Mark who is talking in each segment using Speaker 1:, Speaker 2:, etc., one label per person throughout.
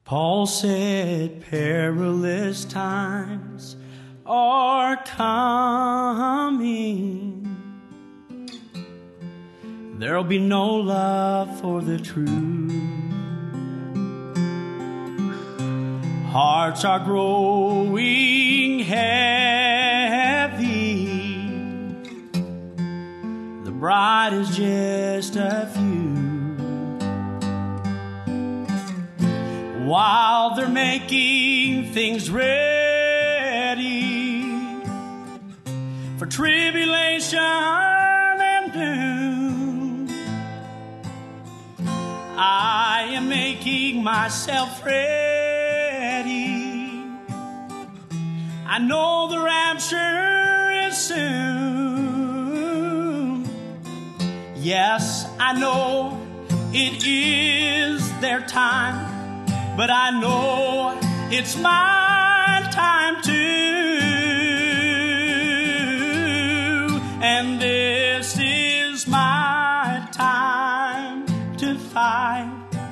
Speaker 1: Paul said perilous times are coming. There'll be no love for the truth. Hearts are growing heavy. The bride is just a few. While they're making things ready for tribulation and doom, I am making myself ready. I know the rapture is soon. Yes, I know it is their time, but I know it's my time too. And this is my time to fight,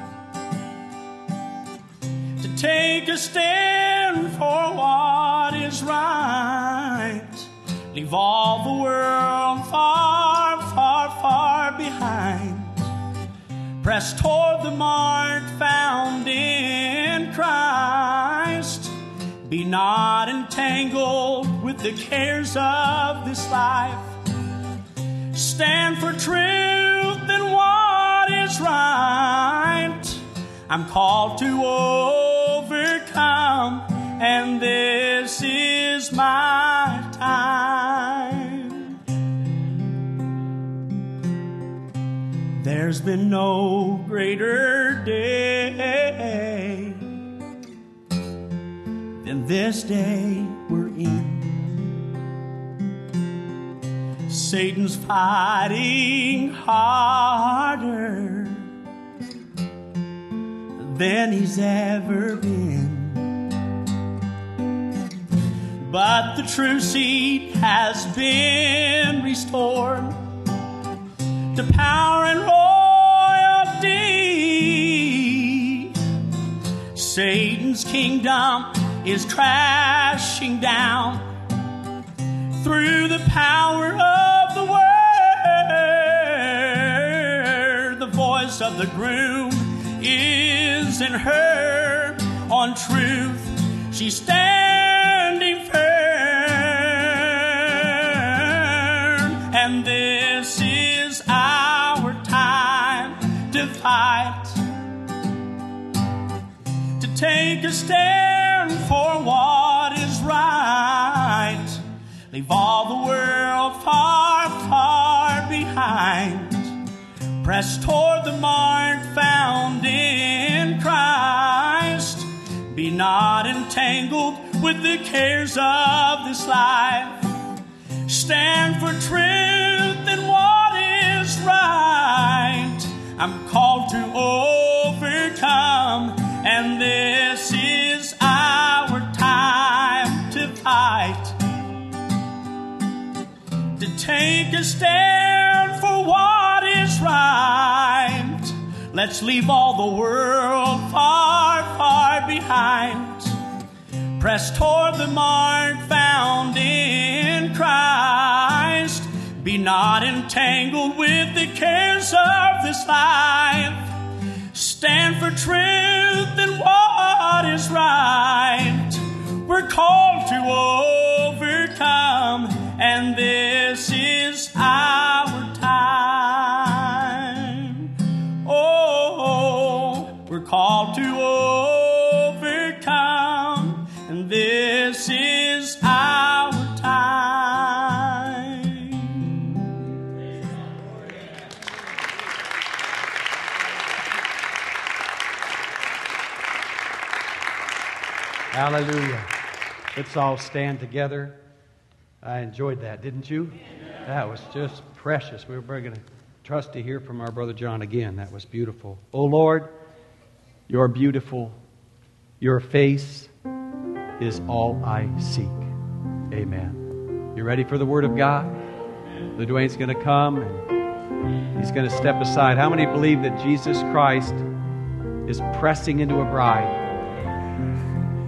Speaker 1: to take a stand for what is right. Leave all the world far, far, far behind. Press toward the mark found in Christ. Be not entangled with the cares of this life. Stand for truth and what is right. I'm called to overcome, and this is my time. There's been no greater day than this day we're in. Satan's fighting harder than he's ever been. But the true seed has been restored to power and royalty. Satan's kingdom is crashing down through the power of the word. The voice of the groom is in her. On truth she's standing firm, and this is our time to fight, to take a stand for what is right. Leave all the world far, far behind. Press toward the mark found in Christ. Be not entangled with the cares of this life. Stand for truth and what is right. I'm called to overcome, and this is our time to fight, to take a stand for what is right. Let's leave all the world far, far behind. Press toward the mark found in Christ. Be not entangled with the cares of this life. Stand for truth and what is right. We're called to overcome, and this is our time. Oh, we're called to overcome, and this is our time.
Speaker 2: Hallelujah. Let's all stand together. I enjoyed that, didn't you? That was just precious. We're going to trust to hear from our brother John again. That was beautiful. Oh Lord, you're beautiful. Your face is all I seek. Amen. You ready for the Word of God? The Dwayne's going to come and he's going to step aside. How many believe that Jesus Christ is pressing into a bride?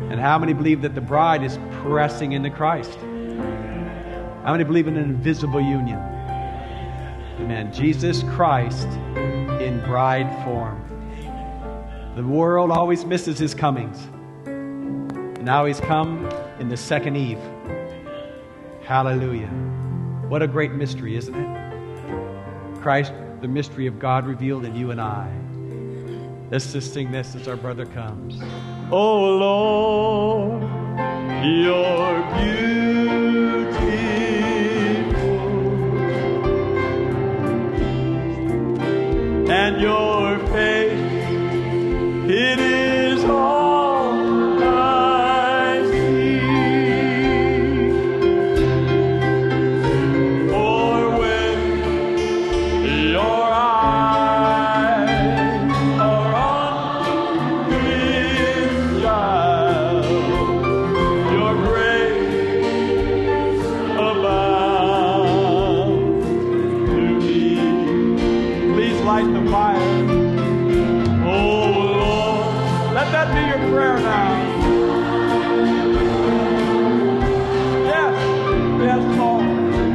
Speaker 2: And how many believe that the bride is pressing into Christ? How many believe in an invisible union? Amen. Jesus Christ in bride form. The world always misses His comings. Now He's come in the second Eve. Hallelujah. What a great mystery, isn't it? Christ, the mystery of God revealed in you and I. Let's just sing this as our brother comes. Oh Lord, you're beautiful, and your face, it is all I see. For when your eyes are on this child, your grace abounds to me. Please light the fire. Let that be your prayer now. Yes, yes, Lord.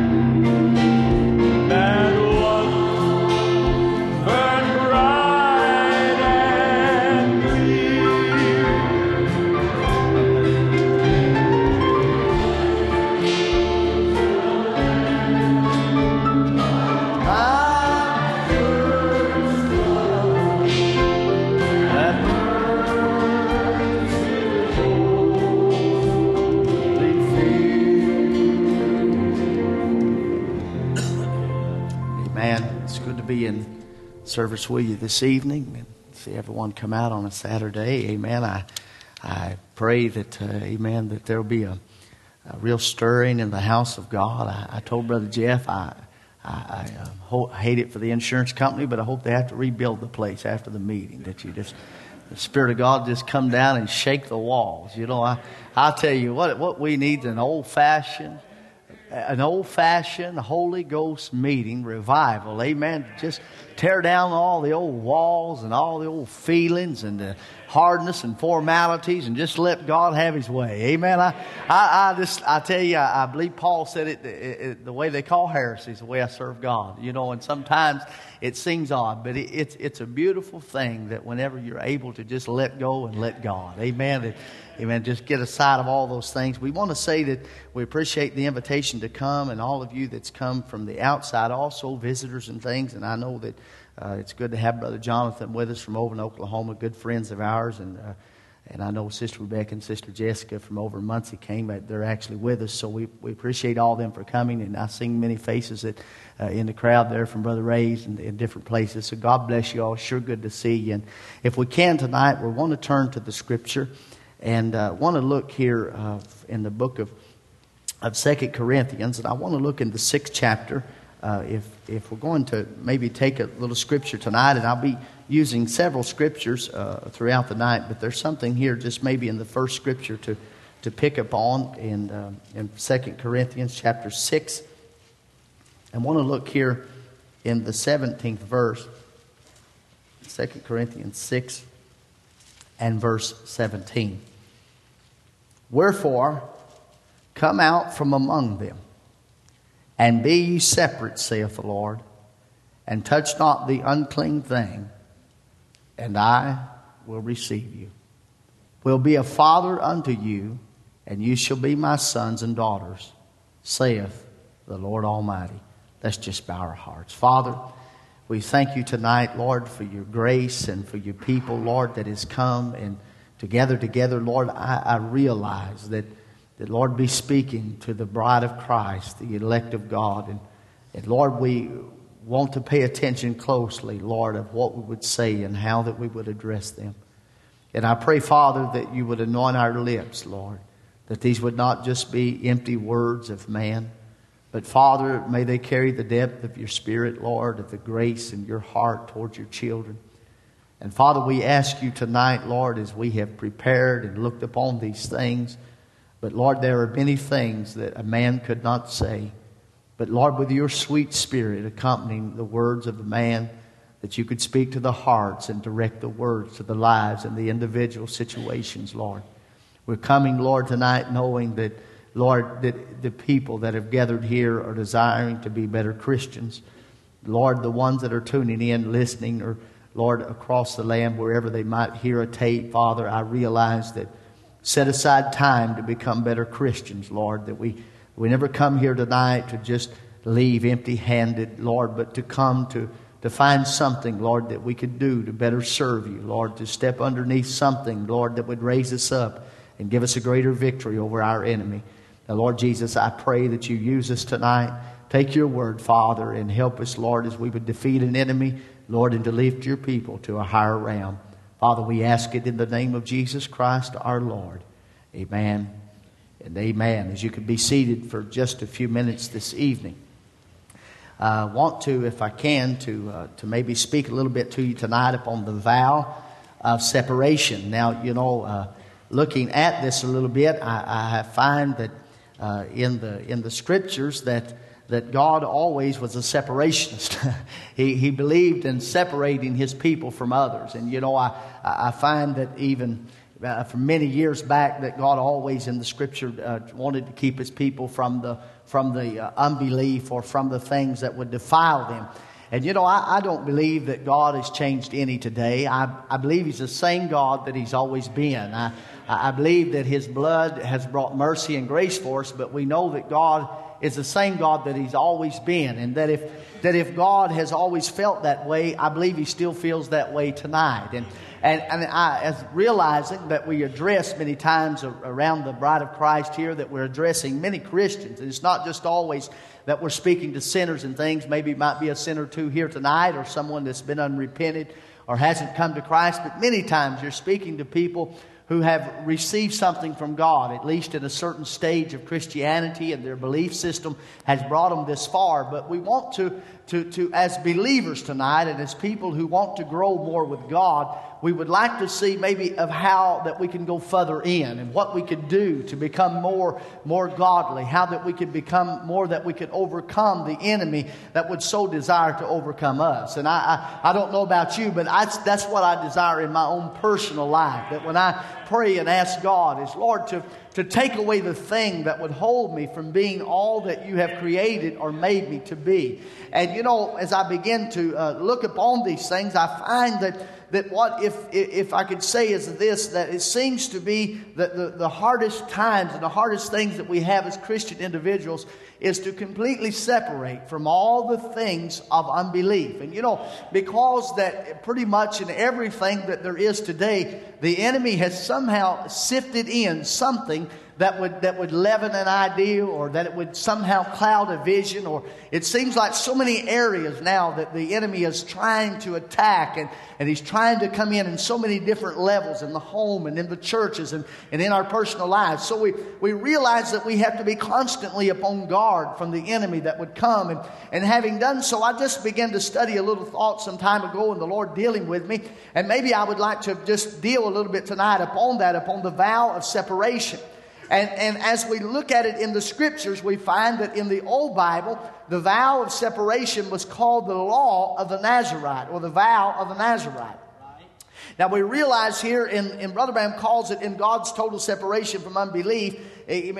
Speaker 2: That one burn bright and clear.
Speaker 3: Be in service with you this evening and see everyone come out on a Saturday. Amen. I pray that, amen, that there will be a real stirring in the house of God. I told Brother Jeff I hate it for the insurance company, but I hope they have to rebuild the place after the meeting, that the Spirit of God just come down and shake the walls. You know, I'll tell you what we need is an old-fashioned Holy Ghost meeting revival. Amen. Just tear down all the old walls and all the old feelings and the hardness and formalities and just let God have His way. Amen. I tell you, I believe Paul said it the way they call heresy is the way I serve God. You know, and sometimes it seems odd, but it's a beautiful thing that whenever you're able to just let go and let God. Amen. Amen. Just get aside of all those things. We want to say that we appreciate the invitation to come, and all of you that's come from the outside, also visitors and things. And I know that it's good to have Brother Jonathan with us from over in Oklahoma, good friends of ours. And I know Sister Rebecca and Sister Jessica from over in Muncie came. They're actually with us, so we appreciate all of them for coming. And I seen many faces that in the crowd there from Brother Ray's and in different places. So God bless you all. Sure good to see you. And if we can tonight, we want to turn to the Scripture. And want to look here in the book of 2 Corinthians, and I want to look in the 6th chapter. If we're going to maybe take a little scripture tonight, and I'll be using several scriptures throughout the night, but there's something here just maybe in the first scripture to pick up on in 2 Corinthians chapter 6. I want to look here in the 17th verse, 2 Corinthians 6 and verse 17. Wherefore, come out from among them, and be ye separate, saith the Lord, and touch not the unclean thing, and I will receive you. Will be a father unto you, and you shall be my sons and daughters, saith the Lord Almighty. Let's just bow our hearts. Father, we thank you tonight, Lord, for your grace and for your people, Lord, that has come and together, Lord, I realize that Lord, be speaking to the bride of Christ, the elect of God. And Lord, we want to pay attention closely, Lord, of what we would say and how that we would address them. And I pray, Father, that you would anoint our lips, Lord, that these would not just be empty words of man, but Father, may they carry the depth of your Spirit, Lord, of the grace in your heart towards your children. And Father, we ask you tonight, Lord, as we have prepared and looked upon these things, but Lord, there are many things that a man could not say. But Lord, with your sweet Spirit accompanying the words of a man, that you could speak to the hearts and direct the words to the lives and the individual situations, Lord. We're coming, Lord, tonight knowing that, Lord, that the people that have gathered here are desiring to be better Christians. Lord, the ones that are tuning in, listening, or, Lord, across the land, wherever they might hear a tape, Father, I realize that set aside time to become better Christians, Lord, that we never come here tonight to just leave empty-handed, Lord, but to come to find something, Lord, that we could do to better serve you, Lord, to step underneath something, Lord, that would raise us up and give us a greater victory over our enemy. Now, Lord Jesus, I pray that you use us tonight. Take your word, Father, and help us, Lord, as we would defeat an enemy, Lord, and to lift your people to a higher realm. Father, we ask it in the name of Jesus Christ, our Lord. Amen and amen. As you could be seated for just a few minutes this evening. I want to, if I can, to maybe speak a little bit to you tonight upon the vow of separation. Now, looking at this a little bit, I find that in the Scriptures that God always was a separationist. he believed in separating His people from others. And I find that even for many years back that God always in the Scripture wanted to keep His people from the unbelief or from the things that would defile them. And I don't believe that God has changed any today. I believe He's the same God that He's always been. I believe that His blood has brought mercy and grace for us, but we know that God is the same God that He's always been. And that if God has always felt that way, I believe He still feels that way tonight. And I, as realizing that we address many times around the bride of Christ here, that we're addressing many Christians. And it's not just always that we're speaking to sinners and things. Maybe it might be a sinner or two here tonight, or someone that's been unrepented or hasn't come to Christ. But many times you're speaking to people who have received something from God, at least in a certain stage of Christianity, and their belief system has brought them this far. But we want to as believers tonight, and as people who want to grow more with God, we would like to see maybe of how that we can go further in, and what we could do to become more godly, how that we could become more, that we could overcome the enemy that would so desire to overcome us. And I don't know about you, but that's what I desire in my own personal life, that when I pray and ask God is, Lord, to take away the thing that would hold me from being all that you have created or made me to be. And as I begin to look upon these things, I find that what if I could say is this, that it seems to be that the hardest times and the hardest things that we have as Christian individuals is to completely separate from all the things of unbelief. And because that pretty much in everything that there is today, the enemy has somehow sifted in something that would leaven an idea, or that it would somehow cloud a vision. Or it seems like so many areas now that the enemy is trying to attack, and he's trying to come in so many different levels in the home and in the churches and in our personal lives. So we realize that we have to be constantly upon guard from the enemy that would come. And having done so, I just began to study a little thought some time ago, and the Lord dealing with me. And maybe I would like to just deal a little bit tonight upon the vow of separation. And as we look at it in the Scriptures, we find that in the Old Bible, the vow of separation was called the law of the Nazarite, or the vow of the Nazarite. Now we realize here, in Brother Branham calls it in God's total separation from unbelief. In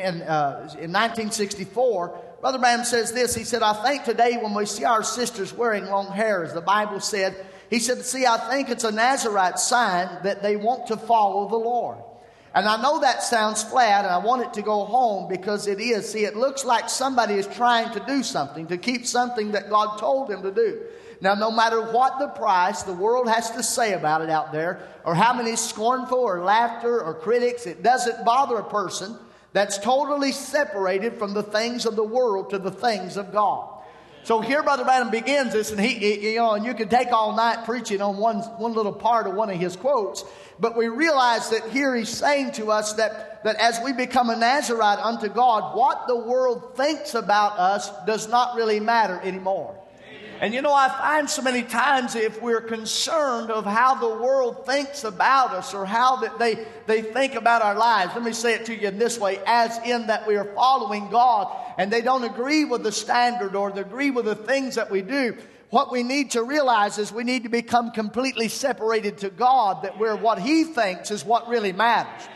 Speaker 3: 1964, Brother Branham says this. He said, I think today when we see our sisters wearing long hair, as the Bible said, he said, see, I think it's a Nazarite sign that they want to follow the Lord. And I know that sounds flat, and I want it to go home, because it is. See, it looks like somebody is trying to do something, to keep something that God told them to do. Now, no matter what the price the world has to say about it out there, or how many scornful or laughter or critics, it doesn't bother a person that's totally separated from the things of the world to the things of God. So here Brother Branham begins this, and and you could take all night preaching on one little part of one of his quotes. But we realize that here he's saying to us that as we become a Nazarite unto God, what the world thinks about us does not really matter anymore. And I find so many times, if we're concerned of how the world thinks about us, or how that they think about our lives, let me say it to you in this way, as in that we are following God and they don't agree with the standard or they agree with the things that we do, what we need to realize is we need to become completely separated to God, that what He thinks is what really matters.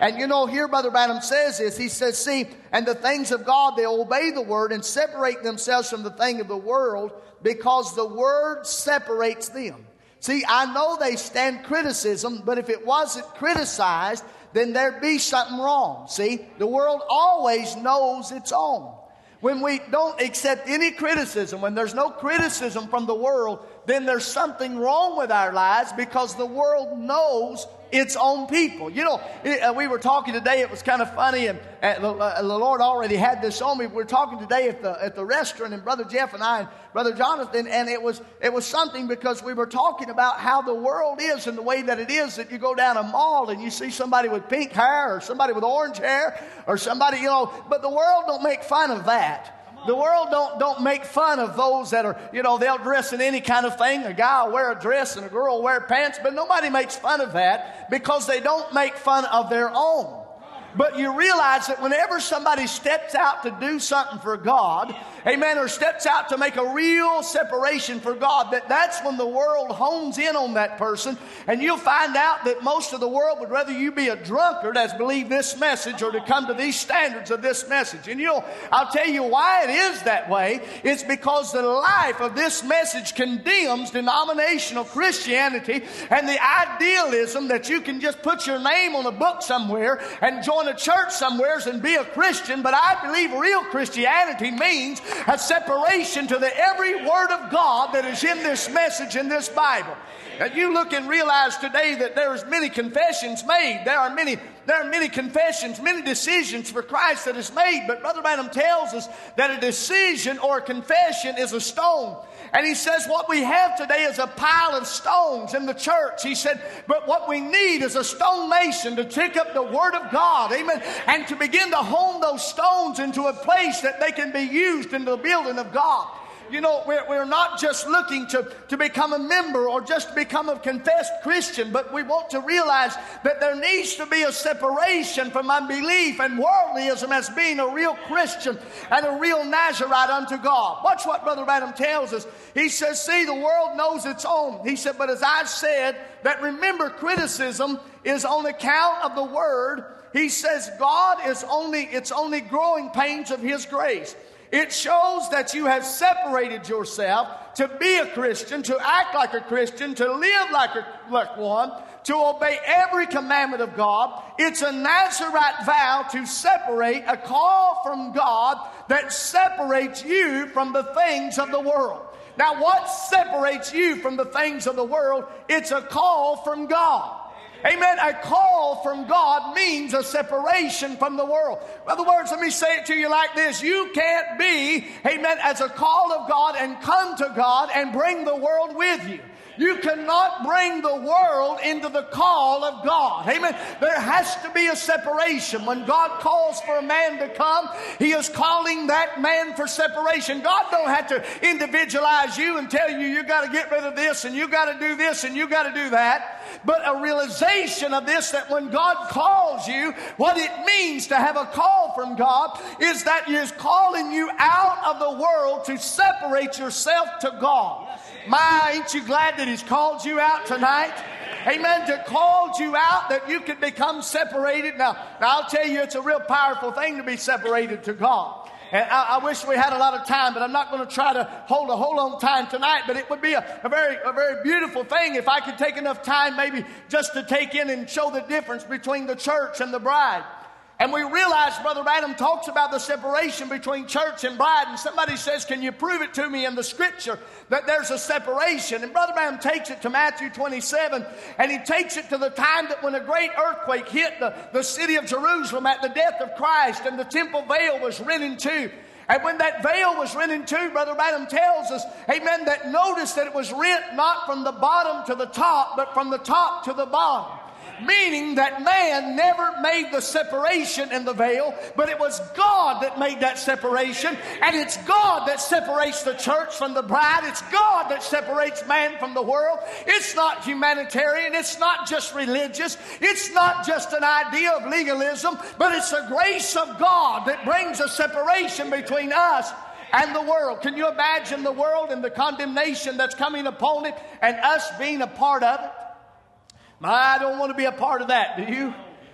Speaker 3: And you know, here Brother Branham says this. He says, see, and the things of God, they obey the Word and separate themselves from the thing of the world because the Word separates them. See, I know they stand criticism, but if it wasn't criticized, then there'd be something wrong. See, the world always knows its own. When we don't accept any criticism, when there's no criticism from the world, then there's something wrong with our lives because the world knows its own people. You know, we were talking today, it was kind of funny, and the Lord already had this on me. We were talking today at the restaurant, and Brother Jeff and I and Brother Jonathan, and it was something because we were talking about how the world is and the way that it is that you go down a mall and you see somebody with pink hair or somebody with orange hair or somebody, you know, but the world don't make fun of that. The world don't make fun of those that are, you know, they'll dress in any kind of thing. A guy will wear a dress and a girl will wear pants, but nobody makes fun of that because they don't make fun of their own. But you realize that whenever somebody steps out to do something for God, amen, or steps out to make a real separation for God, that's when the world hones in on that person. And you'll find out that most of the world would rather you be a drunkard as believe this message or to come to these standards of this message. And you know, I'll tell you why it is that way. It's because the life of this message condemns denominational Christianity and the idealism that you can just put your name on a book somewhere and join a church somewhere and be a Christian. But I believe real Christianity means a separation to the every word of God that is in this message in this Bible. Now you look and realize today that there's many confessions made. There are many confessions, many decisions for Christ that is made. But Brother Branham tells us that a decision or a confession is a stone. And he says what we have today is a pile of stones in the church. He said, but what we need is a stone mason to take up the Word of God, amen, and to begin to hone those stones into a place that they can be used in the building of God. You know, we're not just looking to become a member or just to become a confessed Christian, but we want to realize that there needs to be a separation from unbelief and worldlyism as being a real Christian and a real Nazarite unto God. Watch what Brother Branham tells us. He says, see, the world knows its own. He said, but as I said, that remember criticism is on account of the Word. He says God is only growing pains of His grace. It shows that you have separated yourself to be a Christian, to act like a Christian, to live like one, to obey every commandment of God. It's a Nazarite vow to separate, a call from God that separates you from the things of the world. Now, what separates you from the things of the world? It's a call from God. Amen. A call from God means a separation from the world. In other words, let me say it to you like this. You can't be, amen, as a call of God and come to God and bring the world with you. You cannot bring the world into the call of God. Amen. There has to be a separation. When God calls for a man to come, He is calling that man for separation. God don't have to individualize you and tell you got to get rid of this and you got to do this and you got to do that. But a realization of this, that when God calls you, what it means to have a call from God is that He is calling you out of the world to separate yourself to God. My, ain't you glad that He's called you out tonight? Amen. To called you out that you can become separated. Now I'll tell you, it's a real powerful thing to be separated to God. And I wish we had a lot of time, but I'm not going to try to hold a whole long time tonight. But it would be a very beautiful thing if I could take enough time maybe just to take in and show the difference between the church and the bride. And we realize Brother Branham talks about the separation between church and bride. And somebody says, can you prove it to me in the Scripture that there's a separation? And Brother Branham takes it to Matthew 27. And he takes it to the time that when a great earthquake hit the city of Jerusalem at the death of Christ. And the temple veil was rent in two. And when that veil was rent in two, Brother Branham tells us, amen, that notice that it was rent not from the bottom to the top, but from the top to the bottom. Meaning that man never made the separation in the veil, but it was God that made that separation. And it's God that separates the church from the bride. It's God that separates man from the world. It's not humanitarian. It's not just religious. It's not just an idea of legalism, but it's the grace of God that brings a separation between us and the world. Can you imagine the world and the condemnation that's coming upon it and us being a part of it? I don't want to be a part of that, do you?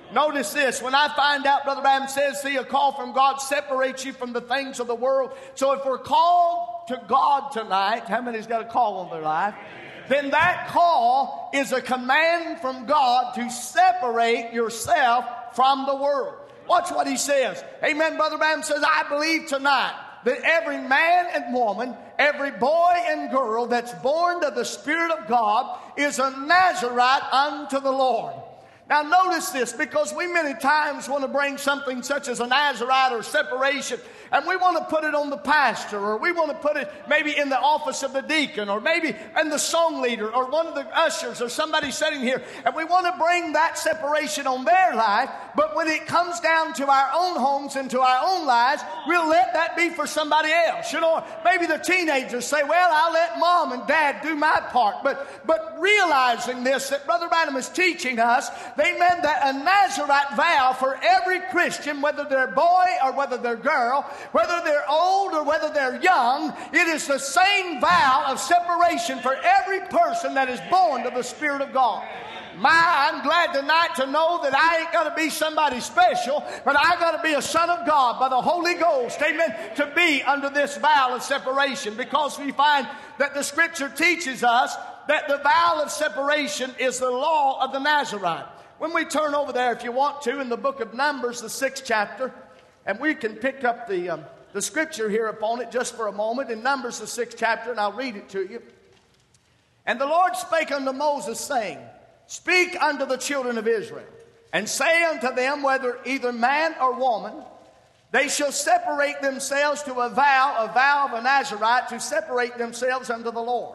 Speaker 3: Notice this. When I find out, Brother Branham says, see, a call from God separates you from the things of the world. So if we're called to God tonight, how many's got a call on their life? Then that call is a command from God to separate yourself from the world. Watch what he says. Amen. Brother Branham says, I believe tonight that every man and woman, every boy and girl that's born of the Spirit of God is a Nazarite unto the Lord. Now notice this, because we many times want to bring something such as a Nazarite or separation, and we want to put it on the pastor, or we want to put it maybe in the office of the deacon, or maybe in the song leader, or one of the ushers, or somebody sitting here, and we want to bring that separation on their life. But when it comes down to our own homes and to our own lives, we'll let that be for somebody else. You know, maybe the teenagers say, well, I'll let mom and dad do my part. But realizing this, that Brother Branham is teaching us, amen, that a Nazarite vow for every Christian, whether they're boy or whether they're girl, whether they're old or whether they're young, it is the same vow of separation for every person that is born of the Spirit of God. I'm glad tonight to know that I ain't got to be somebody special, but I got to be a son of God by the Holy Ghost, amen, to be under this vow of separation, because we find that the Scripture teaches us that the vow of separation is the law of the Nazarite. When we turn over there, if you want to, in the book of Numbers, the 6th chapter, and we can pick up the Scripture here upon it just for a moment, in Numbers, the 6th chapter, and I'll read it to you. And the Lord spake unto Moses, saying, Speak unto the children of Israel, and say unto them, whether either man or woman, they shall separate themselves to a vow of a Nazarite, to separate themselves unto the Lord.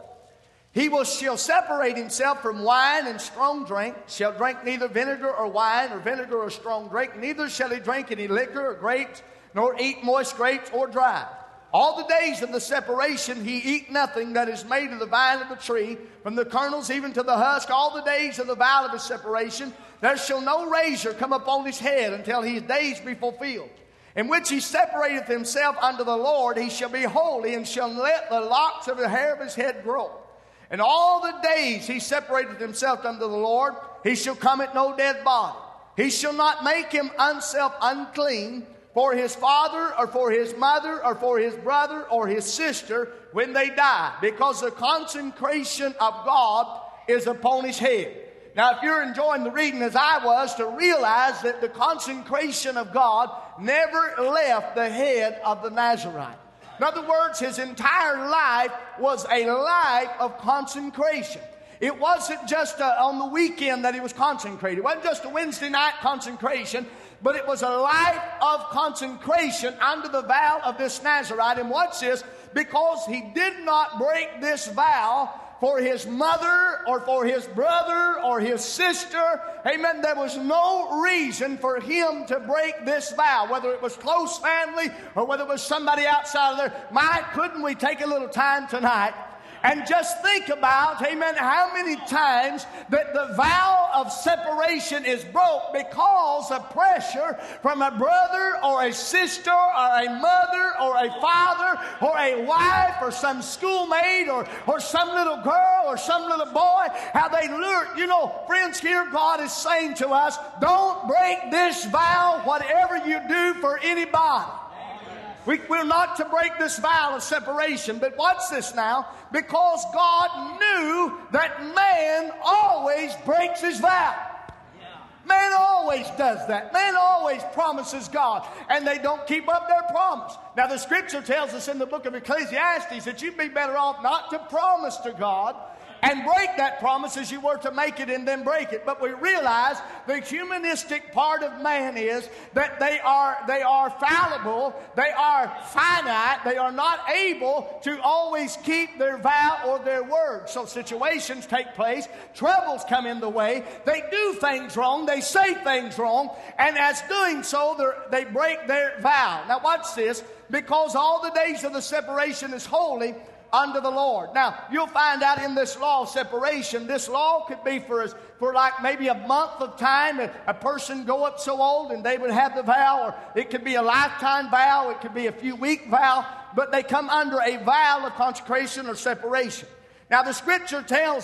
Speaker 3: Shall separate himself from wine and strong drink, shall drink neither vinegar or wine, or vinegar or strong drink, neither shall he drink any liquor or grapes, nor eat moist grapes or dry. All the days of the separation he eat nothing that is made of the vine of the tree, from the kernels even to the husk. All the days of the vow of his separation, there shall no razor come upon his head until his days be fulfilled. In which he separateth himself unto the Lord, he shall be holy, and shall let the locks of the hair of his head grow. And all the days he separateth himself unto the Lord, he shall come at no dead body. He shall not make himself unclean for his father, or for his mother, or for his brother, or his sister, when they die, because the consecration of God is upon his head. Now, if you're enjoying the reading as I was, to realize that the consecration of God never left the head of the Nazarite. In other words, his entire life was a life of consecration. It wasn't just on the weekend that he was consecrated. It wasn't just a Wednesday night consecration, but it was a life of consecration under the vow of this Nazarite. And watch this, because he did not break this vow for his mother or for his brother or his sister, amen, there was no reason for him to break this vow, whether it was close family or whether it was somebody outside of there. Couldn't we take a little time tonight and just think about, amen, how many times that the vow of separation is broke because of pressure from a brother or a sister or a mother or a father or a wife or some schoolmate or some little girl or some little boy, how they lure. You know, friends, here God is saying to us, don't break this vow, whatever you do for anybody. We're not to break this vow of separation. But watch this now. Because God knew that man always breaks his vow. Man always does that. Man always promises God, and they don't keep up their promise. Now, the Scripture tells us in the book of Ecclesiastes that you'd be better off not to promise to God and break that promise as you were to make it and then break it. But we realize the humanistic part of man is that they are fallible, they are finite, they are not able to always keep their vow or their word. So situations take place, troubles come in the way, they do things wrong, they say things wrong, and as doing so, they break their vow. Now watch this, because all the days of the separation is holy unto the Lord. Now, you'll find out in this law of separation, this law could be for like maybe a month of time. A person go up so old and they would have the vow, or it could be a lifetime vow, it could be a few week vow, but they come under a vow of consecration or separation. Now, the Scripture tells us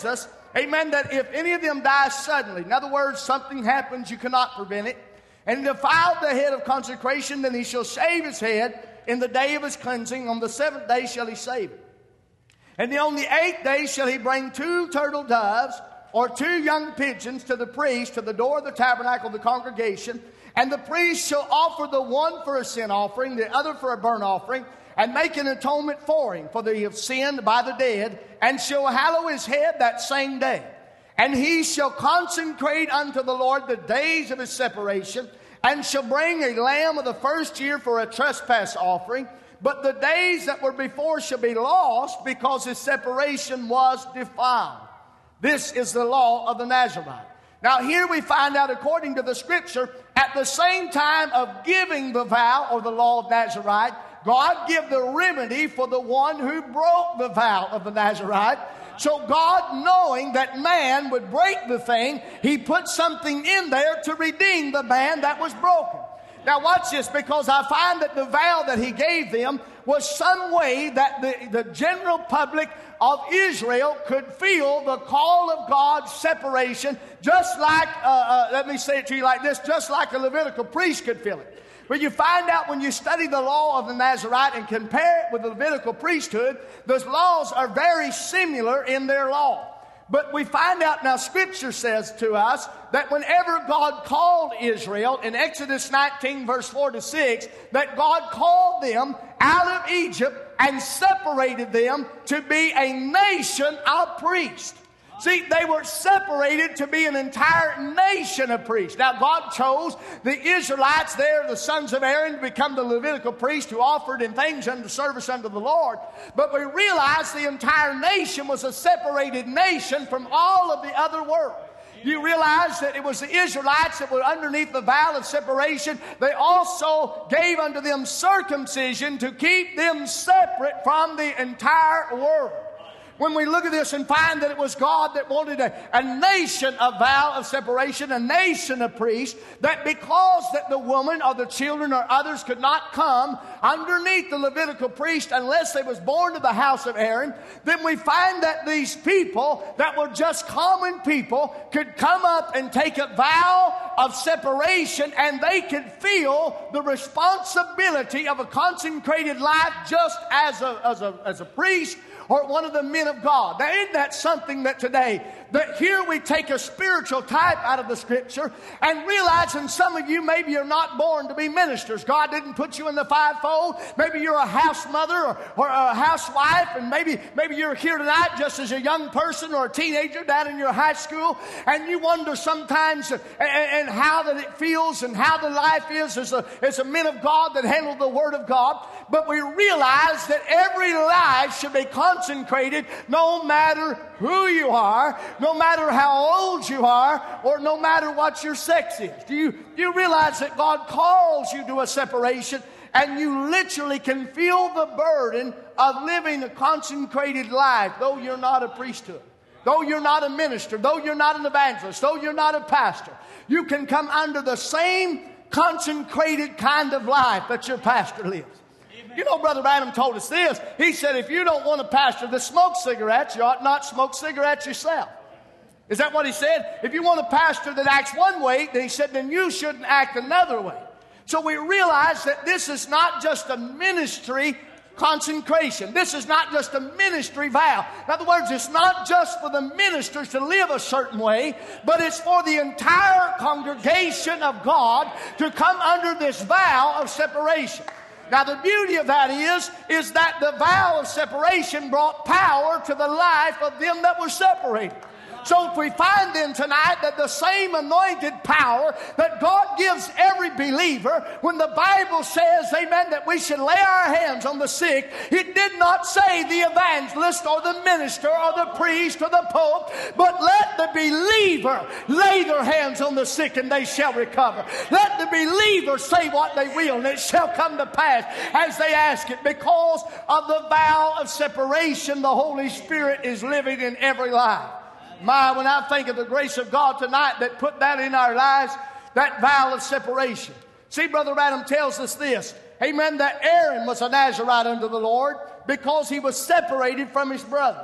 Speaker 4: amen, that if any of them die suddenly, in other words, something happens, you cannot prevent it, and defiled the head of consecration, then he shall shave his head in the day of his cleansing. On the 7th day shall he shave it. And on the 8th day shall he bring 2 turtle doves or 2 young pigeons to the priest to the door of the tabernacle of the congregation. And the priest shall offer the one for a sin offering, the other for a burnt offering, and make an atonement for him, for they have sinned by the dead, and shall hallow his head that same day. And he shall consecrate unto the Lord the days of his separation, and shall bring a lamb of the first year for a trespass offering. But the days that were before shall be lost, because his separation was defiled. This is the law of the Nazarite. Now here we find out, according to the Scripture, at the same time of giving the vow, or the law of Nazarite, God give the remedy for the one who broke the vow of the Nazarite. So God, knowing that man would break the thing, he put something in there to redeem the man that was broken. Now watch this, because I find that the vow that he gave them was some way that the general public of Israel could feel the call of God's separation, just like, let me say it to you like this, just like a Levitical priest could feel it. But you find out when you study the law of the Nazarite and compare it with the Levitical priesthood, those laws are very similar in their law. But we find out now, Scripture says to us that whenever God called Israel in Exodus 19 verse 4 to 6, that God called them out of Egypt and separated them to be a nation of priests. See, they were separated to be an entire nation of priests. Now, God chose the Israelites there, the sons of Aaron, to become the Levitical priests who offered in things unto service unto the Lord. But we realize the entire nation was a separated nation from all of the other world. You realize that it was the Israelites that were underneath the vow of separation. They also gave unto them circumcision to keep them separate from the entire world. When we look at this and find that it was God that wanted a nation of vow of separation, a nation of priests, that because that the woman or the children or others could not come underneath the Levitical priest unless they was born to the house of Aaron, then we find that these people that were just common people could come up and take a vow of separation, and they could feel the responsibility of a consecrated life just as a priest or one of the men of God. Now, isn't that something that today, that here we take a spiritual type out of the Scripture and realizing some of you, maybe you're not born to be ministers. God didn't put you in the fivefold. Maybe you're a house mother or a housewife, and maybe you're here tonight just as a young person or a teenager down in your high school, and you wonder sometimes and how that it feels and how the life is as a men of God that handle the Word of God. But we realize that every life should be consecrated, no matter who you are, no matter how old you are, or no matter what your sex is. Do you realize that God calls you to a separation, and you literally can feel the burden of living a consecrated life, though you're not a priesthood, though you're not a minister, though you're not an evangelist, though you're not a pastor. You can come under the same consecrated kind of life that your pastor lives. You know, Brother Branham told us this. He said, if you don't want a pastor that smokes cigarettes, you ought not smoke cigarettes yourself. Is that what he said? If you want a pastor that acts one way, then he said, then you shouldn't act another way. So we realize that this is not just a ministry consecration. This is not just a ministry vow. In other words, it's not just for the ministers to live a certain way, but it's for the entire congregation of God to come under this vow of separation. Now, the beauty of that is that the vow of separation brought power to the life of them that were separated. So if we find then tonight that the same anointed power that God gives every believer, when the Bible says, amen, that we should lay our hands on the sick, it did not say the evangelist or the minister or the priest or the pope, but let the believer lay their hands on the sick and they shall recover. Let the believer say what they will and it shall come to pass as they ask it. Because of the vow of separation, the Holy Spirit is living in every life. When I think of the grace of God tonight that put that in our lives, that vow of separation. See, Brother Branham tells us this, amen, that Aaron was a Nazarite unto the Lord because he was separated from his brother.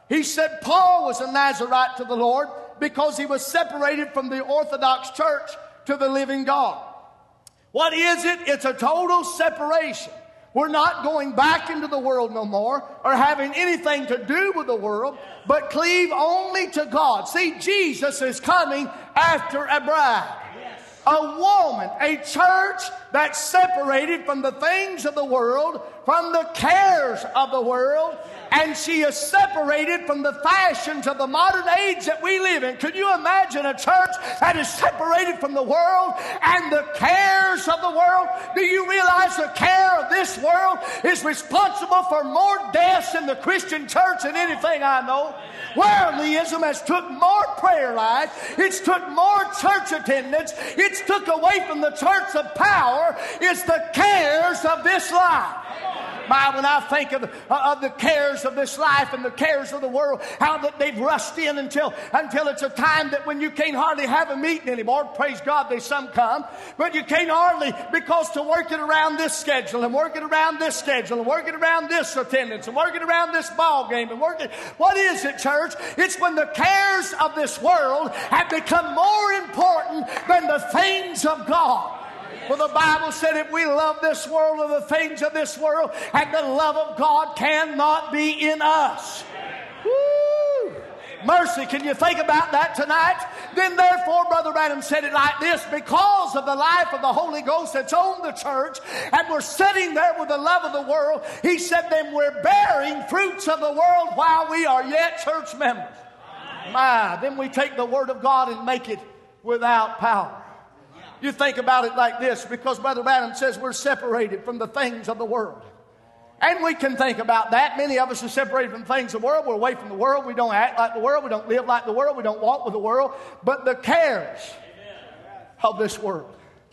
Speaker 4: He said Paul was a Nazarite to the Lord because he was separated from the Orthodox Church to the living God. What is it? It's a total separation. We're not going back into the world no more or having anything to do with the world, but cleave only to God. See, Jesus is coming after a bride. A woman, a church that's separated from the things of the world, from the cares of the world, and she is separated from the fashions of the modern age that we live in. Could you imagine a church that is separated from the world and the cares of the world? Do you realize the care of this world is responsible for more deaths in the Christian church than anything I know? Worldlyism has took more prayer life. It's took more church attendance. It's took away from the church of power. It's the cares of this life. When I think of the cares of this life and the cares of the world, how that they've rushed in until it's a time that when you can't hardly have a meeting anymore. Praise God, they some come, but you can't hardly, because to work it around this schedule and work it around this schedule and work it around this attendance and work it around this ball game and work it. What is it, church? It's when the cares of this world have become more important than the things of God. Well, the Bible said if we love this world or the things of this world, and the love of God cannot be in us. Woo! Mercy, can you think about that tonight? Then therefore, Brother Branham said it like this: because of the life of the Holy Ghost that's on the church, and we're sitting there with the love of the world, he said then we're bearing fruits of the world while we are yet church members. Then we take the Word of God and make it without power. You think about it like this, because Brother Branham says we're separated from the things of the world. And we can think about that. Many of us are separated from the things of the world. We're away from the world. We don't act like the world. We don't live like the world. We don't walk with the world. But the cares of this world.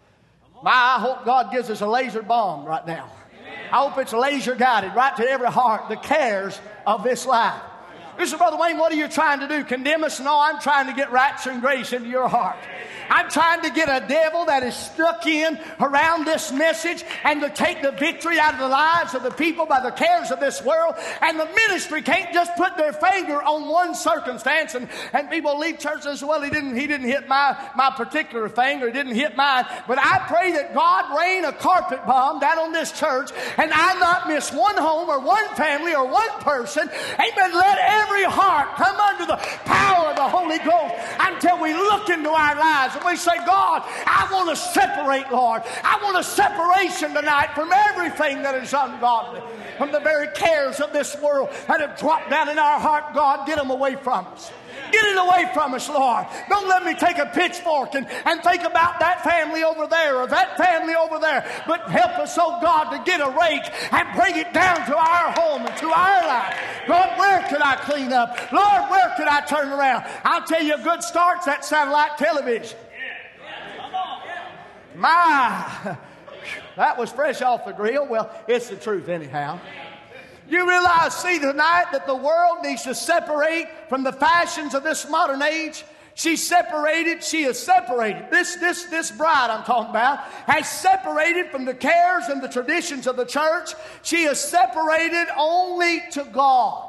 Speaker 4: I hope God gives us a laser bomb right now. I hope it's laser guided right to every heart. The cares of this life. Listen, Brother Wayne, what are you trying to do? Condemn us? No, I'm trying to get rapture and grace into your heart. I'm trying to get a devil that is stuck in around this message and to take the victory out of the lives of the people by the cares of this world. And the ministry can't just put their finger on one circumstance and people leave church and say, well, he didn't hit my particular thing, or he didn't hit mine. But I pray that God rain a carpet bomb down on this church and I not miss one home or one family or one person. Amen. Let every heart come under the power of the Holy Ghost until we look into our lives and we say, God, I want to separate, Lord. I want a separation tonight from everything that is ungodly, from the very cares of this world that have dropped down in our heart. God, get them away from us. Get it away from us, Lord. Don't let me take a pitchfork and think about that family over there or that family over there. But help us, oh God, to get a rake and bring it down to our home and to our life. God, where could I clean up? Lord, where could I turn around? I'll tell you, a good start's that satellite television. That was fresh off the grill. Well, it's the truth anyhow. You realize, see, tonight that the world needs to separate from the fashions of this modern age. She is separated. This bride I'm talking about has separated from the cares and the traditions of the church. She is separated only to God.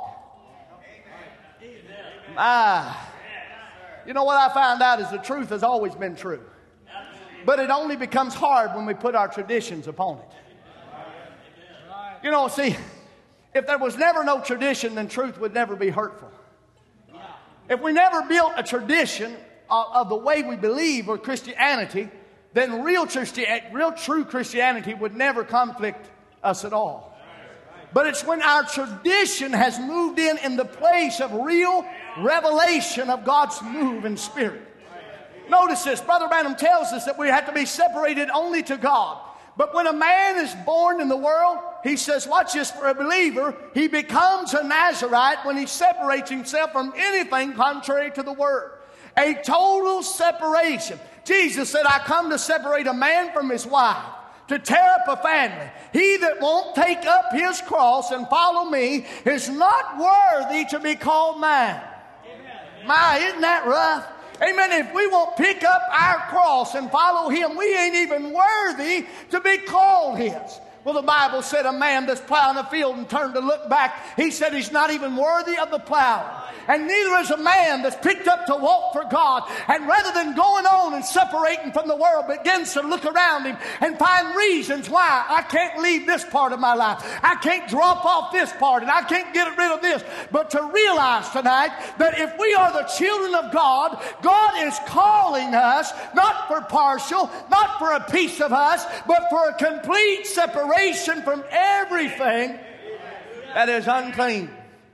Speaker 4: You know what I found out is the truth has always been true. But it only becomes hard when we put our traditions upon it. You know, see, if there was never no tradition, then truth would never be hurtful. If we never built a tradition of the way we believe or Christianity, then real true Christianity would never conflict us at all. But it's when our tradition has moved in the place of real revelation of God's move in spirit. Notice this. Brother Branham tells us that we have to be separated only to God. But when a man is born in the world, he says, watch this, for a believer, he becomes a Nazarite when he separates himself from anything contrary to the Word. A total separation. Jesus said, I come to separate a man from his wife, to tear up a family. He that won't take up his cross and follow me is not worthy to be called mine. Isn't that rough? Amen. If we won't pick up our cross and follow Him, we ain't even worthy to be called His. Well, the Bible said a man that's plowing a field and turned to look back, he said he's not even worthy of the plow. And neither is a man that's picked up to walk for God. And rather than going on and separating from the world, begins to look around him and find reasons why I can't leave this part of my life. I can't drop off this part and I can't get rid of this. But to realize tonight that if we are the children of God, God is calling us not for partial, not for a piece of us, but for a complete separation from everything that is unclean.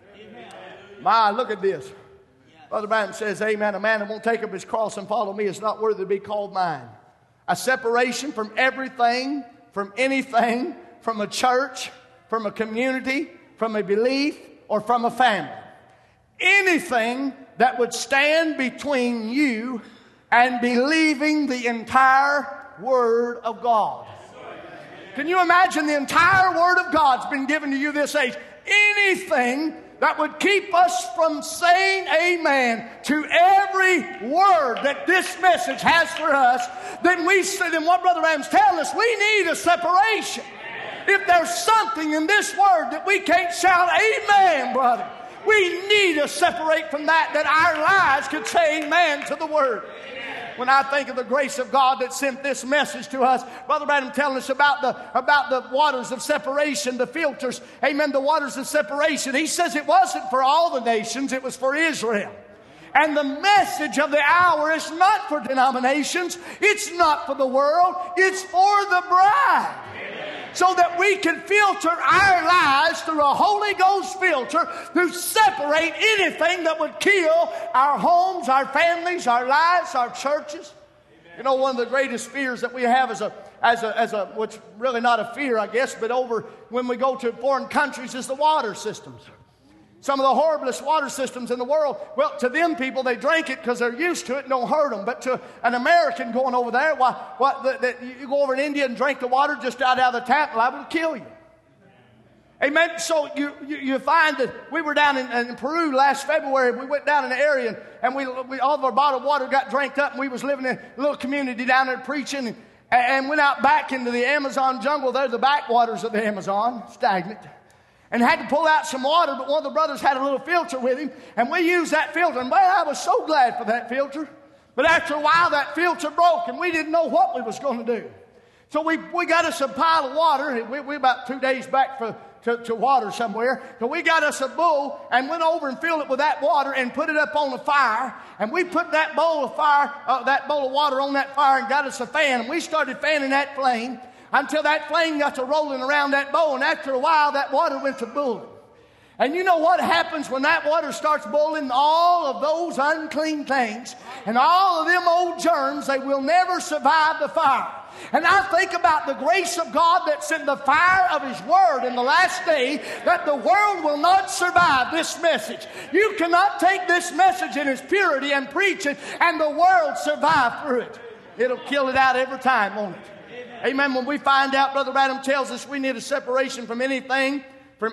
Speaker 4: My, look at this. Brother Branham says, amen, a man that won't take up his cross and follow me is not worthy to be called mine. A separation from everything, from anything, from a church, from a community, from a belief, or from a family. Anything that would stand between you and believing the entire Word of God. Can you imagine the entire Word of God's been given to you this age? Anything that would keep us from saying amen to every word that this message has for us, then what Brother Ram's telling us, we need a separation. If there's something in this word that we can't shout amen, brother, we need to separate from that our lives could say amen to the word. When I think of the grace of God that sent this message to us, Brother Branham telling us about the waters of separation, the filters, amen, the waters of separation. He says it wasn't for all the nations, it was for Israel. And the message of the hour is not for denominations, it's not for the world, it's for the bride. So that we can filter our lives through a Holy Ghost filter to separate anything that would kill our homes, our families, our lives, our churches. Amen. You know, one of the greatest fears that we have as a which really not a fear, I guess, but over when we go to foreign countries is the water systems. Some of the horriblest water systems in the world, well, to them people, they drink it because they're used to it and don't hurt them. But to an American going over there, you go over in India and drink the water just out of the tap, liable to kill you. Amen. So you find that we were down in Peru last February. We went down in the area and we all of our bottled water got drank up, and we was living in a little community down there preaching and went out back into the Amazon jungle. They're the backwaters of the Amazon, stagnant. And had to pull out some water, but one of the brothers had a little filter with him, and we used that filter. And I was so glad for that filter. But after a while, that filter broke, and we didn't know what we was going to do. So we got us a pile of water, and we about 2 days back to water somewhere. So we got us a bowl and went over and filled it with that water and put it up on the fire. And we put that bowl of water on that fire and got us a fan, and we started fanning that flame until that flame got to rolling around that bowl. And after a while, that water went to boiling. And you know what happens when that water starts boiling? All of those unclean things and all of them old germs, they will never survive the fire. And I think about the grace of God that's in the fire of His Word in the last day, that the world will not survive this message. You cannot take this message in its purity and preach it and the world survive through it. It'll kill it out every time, won't it? Amen. When we find out, Brother Branham tells us we need a separation from anything,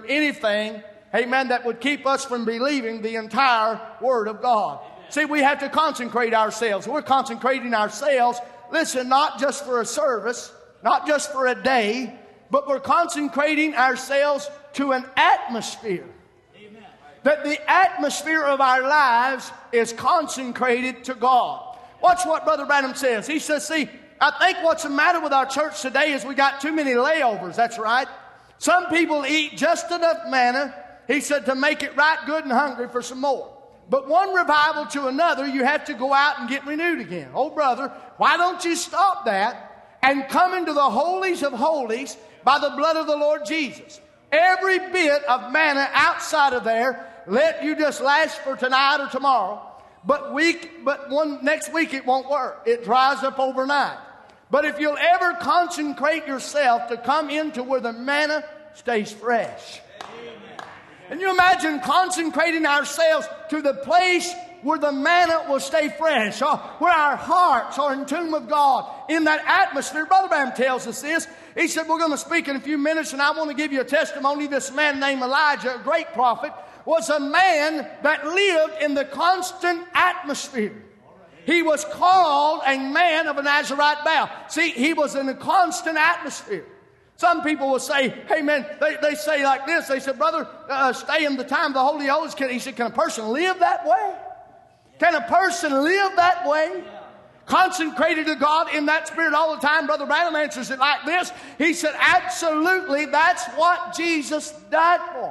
Speaker 4: amen, that would keep us from believing the entire Word of God. See, we have to consecrate ourselves. We're consecrating ourselves, listen, not just for a service, not just for a day, but we're consecrating ourselves to an atmosphere. Amen. That the atmosphere of our lives is consecrated to God. Watch what Brother Branham says. He says, see, I think what's the matter with our church today is we got too many layovers. That's right. Some people eat just enough manna, he said, to make it right good and hungry for some more. But one revival to another, you have to go out and get renewed again. Oh, brother, why don't you stop that and come into the holies of holies by the blood of the Lord Jesus? Every bit of manna outside of there, let you just last for tonight or tomorrow. But next week it won't work. It dries up overnight. But if you'll ever consecrate yourself to come into where the manna stays fresh. Amen. And you imagine consecrating ourselves to the place where the manna will stay fresh, or where our hearts are in tune with God, in that atmosphere. Brother Branham tells us this. He said, we're going to speak in a few minutes, and I want to give you a testimony. This man named Elijah, a great prophet, was a man that lived in the constant atmosphere. He was called a man of a Nazarite vow. See, he was in a constant atmosphere. Some people will say, hey man, they say like this. They said, brother, stay in the time of the Holy Ghost. He said, can a person live that way? Can a person live that way? Consecrated to God in that spirit all the time? Brother Branham answers it like this. He said, absolutely, that's what Jesus died for.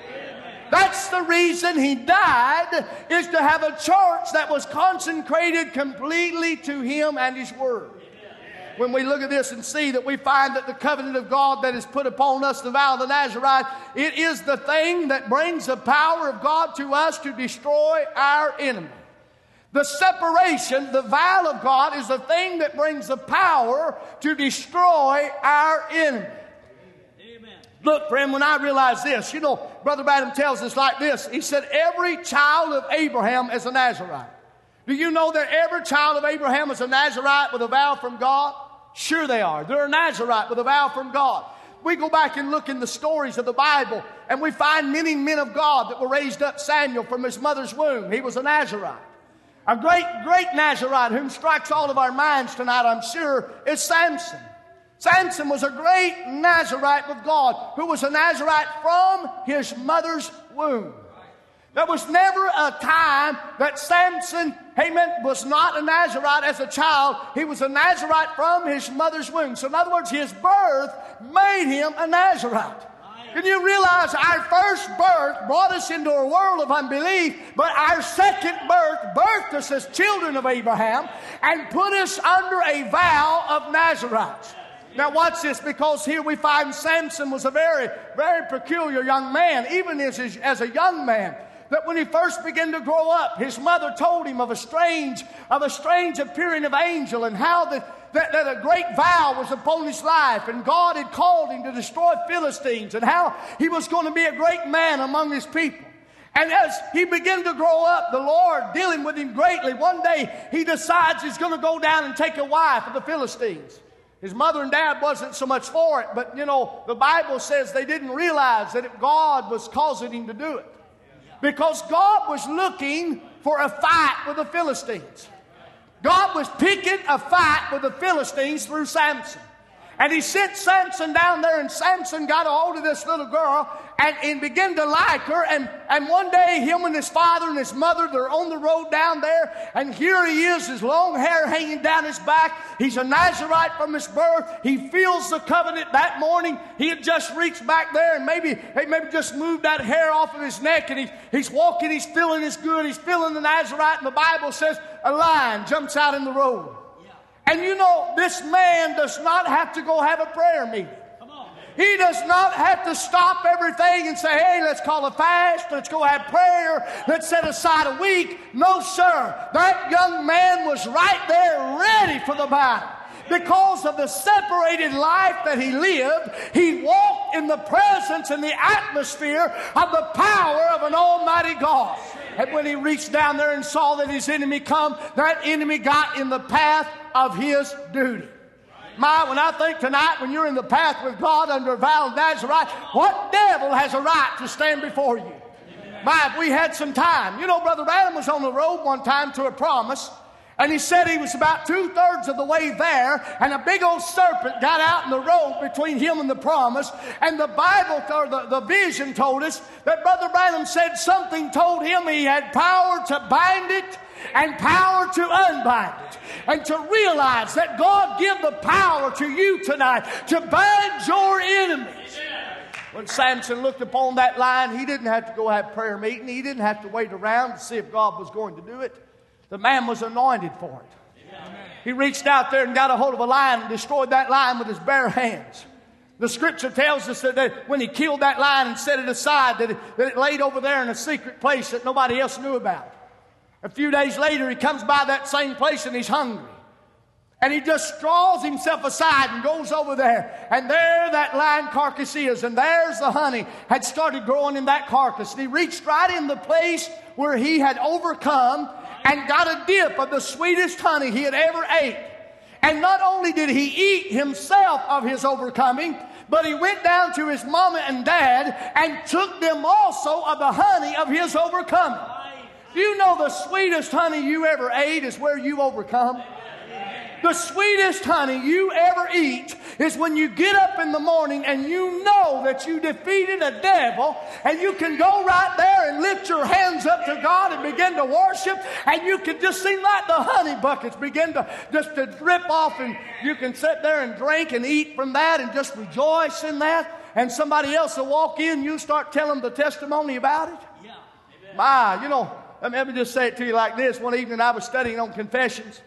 Speaker 4: That's the reason He died, is to have a church that was consecrated completely to Him and His Word. When we look at this and see that we find that the covenant of God that is put upon us, the vow of the Nazarite, it is the thing that brings the power of God to us to destroy our enemy. The separation, the vow of God, is the thing that brings the power to destroy our enemy. Amen. Look, friend, when I realize this, you know, Brother Branham tells us like this. He said, every child of Abraham is a Nazarite. Do you know that every child of Abraham is a Nazarite with a vow from God? Sure they are. They're a Nazarite with a vow from God. We go back and look in the stories of the Bible, and we find many men of God that were raised up. Samuel from his mother's womb, he was a Nazarite. A great Nazarite whom strikes all of our minds tonight, I'm sure, is Samson. Samson was a great Nazarite with God, who was a Nazarite from his mother's womb. There was never a time that Samson, amen, was not a Nazarite as a child. He was a Nazarite from his mother's womb. So in other words, his birth made him a Nazarite. Can you realize our first birth brought us into a world of unbelief, but our second birth birthed us as children of Abraham and put us under a vow of Nazarites. Now watch this, because here we find Samson was a very, very peculiar young man, even as a young man. That when he first began to grow up, his mother told him of a strange appearing of angel, and how that a great vow was upon his life, and God had called him to destroy Philistines, and how he was going to be a great man among his people. And as he began to grow up, the Lord dealing with him greatly, one day he decides he's going to go down and take a wife of the Philistines. His mother and dad wasn't so much for it, but you know, the Bible says they didn't realize that God was causing him to do it. Because God was looking for a fight with the Philistines. God was picking a fight with the Philistines through Samson. And He sent Samson down there, and Samson got a hold of this little girl and began to like her. And one day, him and his father and his mother, they're on the road down there. And here he is, his long hair hanging down his back. He's a Nazarite from his birth. He feels the covenant that morning. He had just reached back there and maybe just moved that hair off of his neck. And he's walking, he's feeling his good. He's feeling the Nazarite. And the Bible says a lion jumps out in the road. And you know, this man does not have to go have a prayer meeting. He does not have to stop everything and say, hey, let's call a fast, let's go have prayer, let's set aside a week. No, sir. That young man was right there ready for the battle. Because of the separated life that he lived, he walked in the presence and the atmosphere of the power of an almighty God. And when he reached down there and saw that his enemy come, that enemy got in the path of his duty. When I think tonight, when you're in the path with God under a vow of Nazarite, what devil has a right to stand before you? If we had some time. You know, Brother Branham was on the road one time to a promise, and he said he was about 2/3 of the way there, and a big old serpent got out in the road between him and the promise. And the Bible, or the vision told us that Brother Branham said something told him he had power to bind it and power to unbind it. And to realize that God give the power to you tonight to bind your enemies. When Samson looked upon that lion, he didn't have to go have prayer meeting. He didn't have to wait around to see if God was going to do it. The man was anointed for it. He reached out there and got a hold of a lion and destroyed that lion with his bare hands. The scripture tells us that when he killed that lion and set it aside, that it laid over there in a secret place that nobody else knew about. A few days later, he comes by that same place and he's hungry. And he just draws himself aside and goes over there. And there that lion carcass is. And there's the honey had started growing in that carcass. And he reached right in the place where he had overcome and got a dip of the sweetest honey he had ever ate. And not only did he eat himself of his overcoming, but he went down to his mama and dad and took them also of the honey of his overcoming. Do you know the sweetest honey you ever ate is where you overcome? The sweetest honey you ever eat is when you get up in the morning and you know that you defeated a devil, and you can go right there and lift your hands up to God and begin to worship, and you can just seem like the honey buckets begin to just to drip off, and you can sit there and drink and eat from that and just rejoice in that. And somebody else will walk in, you start telling the testimony about it.
Speaker 1: Yeah.
Speaker 4: My, let me just say it to you like this. One evening I was studying on confessions.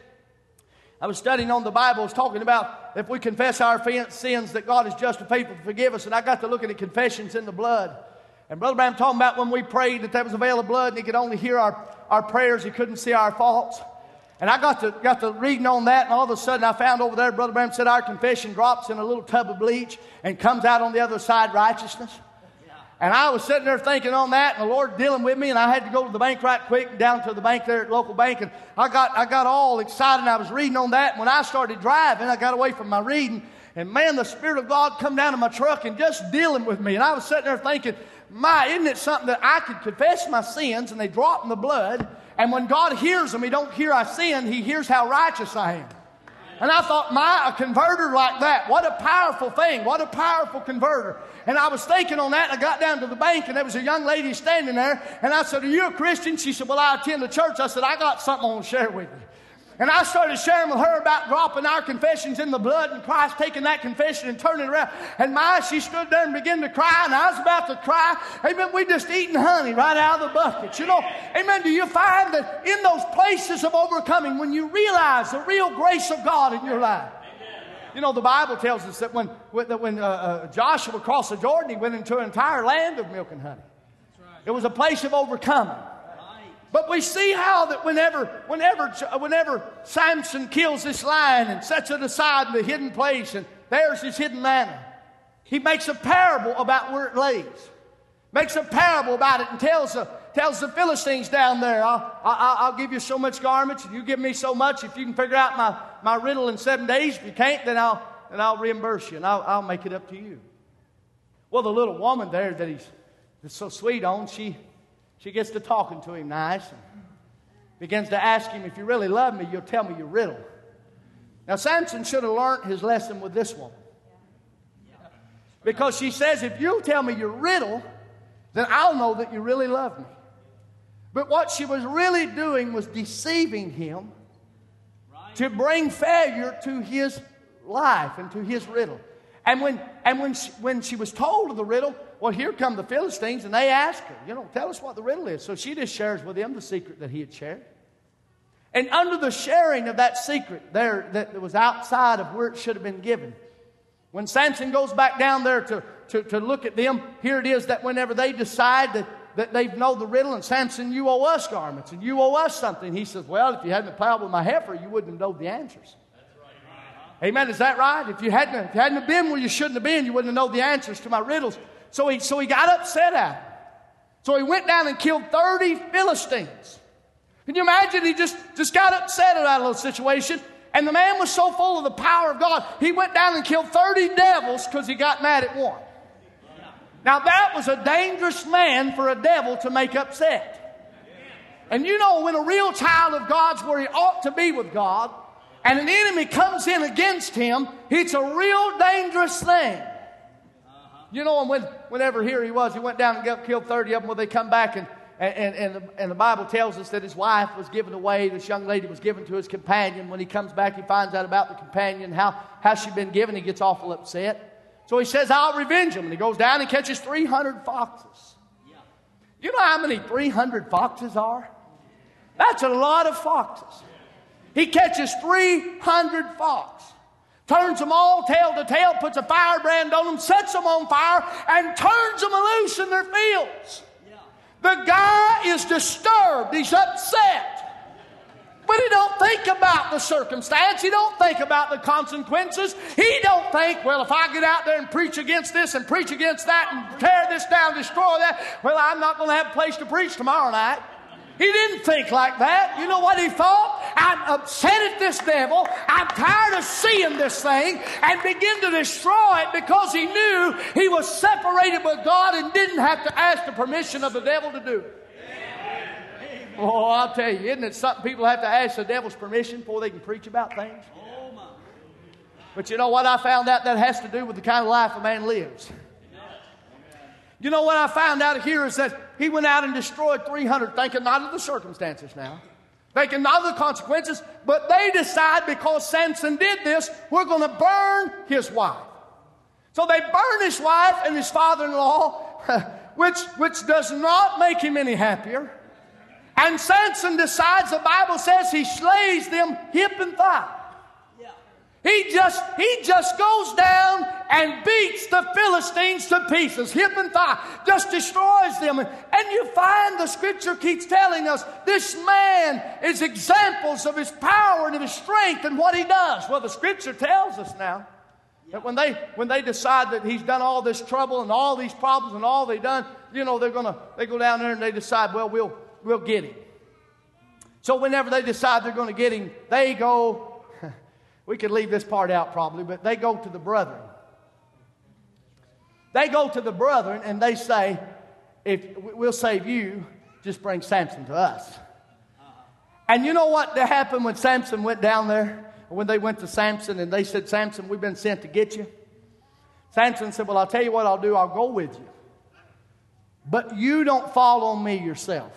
Speaker 4: I was studying on the Bible. I was talking about if we confess our sins, that God is just and faithful to forgive us. And I got to looking at confessions in the blood. And Brother Branham talking about when we prayed that there was a veil of blood and he could only hear our prayers. He couldn't see our faults. And I got to reading on that, and all of a sudden I found over there, Brother Branham said our confession drops in a little tub of bleach and comes out on the other side righteousness. And I was sitting there thinking on that, and the Lord dealing with me, and I had to go to the bank right quick, down to the bank there at the local bank, and I got all excited, and I was reading on that, and when I started driving, I got away from my reading, and man, the Spirit of God come down to my truck and just dealing with me, and I was sitting there thinking, isn't it something that I could confess my sins, and they drop in the blood, and when God hears them, He don't hear I sin, He hears how righteous I am. And I thought, a converter like that, what a powerful thing, what a powerful converter. And I was thinking on that, and I got down to the bank, and there was a young lady standing there, and I said, are you a Christian? She said, well, I attend the church. I said, I got something I want to share with you. And I started sharing with her about dropping our confessions in the blood and Christ taking that confession and turning it around. And she stood there and began to cry, and I was about to cry. Amen, we just eating honey right out of the buckets. Amen, do you find that in those places of overcoming, when you realize the real grace of God in your life? The Bible tells us that when Joshua crossed the Jordan, he went into an entire land of milk and honey. It was a place of overcoming. But we see how that whenever Samson kills this lion and sets it aside in the hidden place, and there's his hidden manna, he makes a parable about where it lays. Makes a parable about it and tells the Philistines down there, I'll give you so much garments, and you give me so much. If you can figure out my riddle in 7 days, if you can't, then I'll reimburse you, and I'll make it up to you. Well, the little woman there that he's so sweet on, she gets to talking to him nice and begins to ask him, if you really love me, you'll tell me your riddle. Now, Samson should have learned his lesson with this woman. Because she says, if you'll tell me your riddle, then I'll know that you really love me. But what she was really doing was deceiving him to bring failure to his life and to his riddle. And when she was told of the riddle, well, here come the Philistines, and they ask her, tell us what the riddle is. So she just shares with him the secret that he had shared. And under the sharing of that secret there that was outside of where it should have been given, when Samson goes back down there to look at them, here it is that whenever they decide that they know the riddle, and Samson, you owe us garments, and you owe us something. He says, well, if you hadn't plowed with my heifer, you wouldn't have known the answers. Amen. Is that right? If you hadn't been where you shouldn't have been, you wouldn't have known the answers to my riddles. So he got upset at him. So he went down and killed 30 Philistines. Can you imagine? He just got upset at that little situation. And the man was so full of the power of God, he went down and killed 30 devils because he got mad at one. Now that was a dangerous man for a devil to make upset. And when a real child of God's where he ought to be with God, and an enemy comes in against him, it's a real dangerous thing. And whenever here he went down and killed 30 of them. Well, they come back, and the Bible tells us that his wife was given away. This young lady was given to his companion. When he comes back, he finds out about the companion, how she'd been given. He gets awful upset. So he says, I'll revenge him. And he goes down and catches 300 foxes. You know how many 300 foxes are? That's a lot of foxes. He catches 300 foxes, turns them all tail to tail, puts a firebrand on them, sets them on fire, and turns them loose in their fields. The guy is disturbed. He's upset. But he don't think about the circumstance. He don't think about the consequences. He don't think, well, if I get out there and preach against this and preach against that and tear this down, destroy that, well, I'm not going to have a place to preach tomorrow night. He didn't think like that. You know what he thought? I'm upset at this devil. I'm tired of seeing this thing, and begin to destroy it because he knew he was separated with God and didn't have to ask the permission of the devil to do it. Oh, I'll tell you, isn't it something people have to ask the devil's permission before they can preach about things? But you know what I found out? That has to do with the kind of life a man lives. You know what I found out here is that he went out and destroyed 300, thinking not of the circumstances now, thinking not of the consequences, but they decide because Samson did this, we're going to burn his wife. So they burn his wife and his father-in-law, which does not make him any happier. And Samson decides, the Bible says, he slays them hip and thigh. He just goes down and beats the Philistines to pieces, hip and thigh, just destroys them. And you find the Scripture keeps telling us this man is examples of his power and of his strength and what he does. Well, the Scripture tells us now that when they decide that he's done all this trouble and all these problems and all they've done, you know, they go down there and they decide, well, we'll get him. So whenever they decide they're going to get him, they go. We could leave this part out probably, but they go to the brethren. They go to the brethren and they say, if we'll save you, just bring Samson to us. And you know what happened when Samson went down there? When they went to Samson and they said, Samson, we've been sent to get you. Samson said, well, I'll tell you what I'll do. I'll go with you. But you don't fall on me yourself.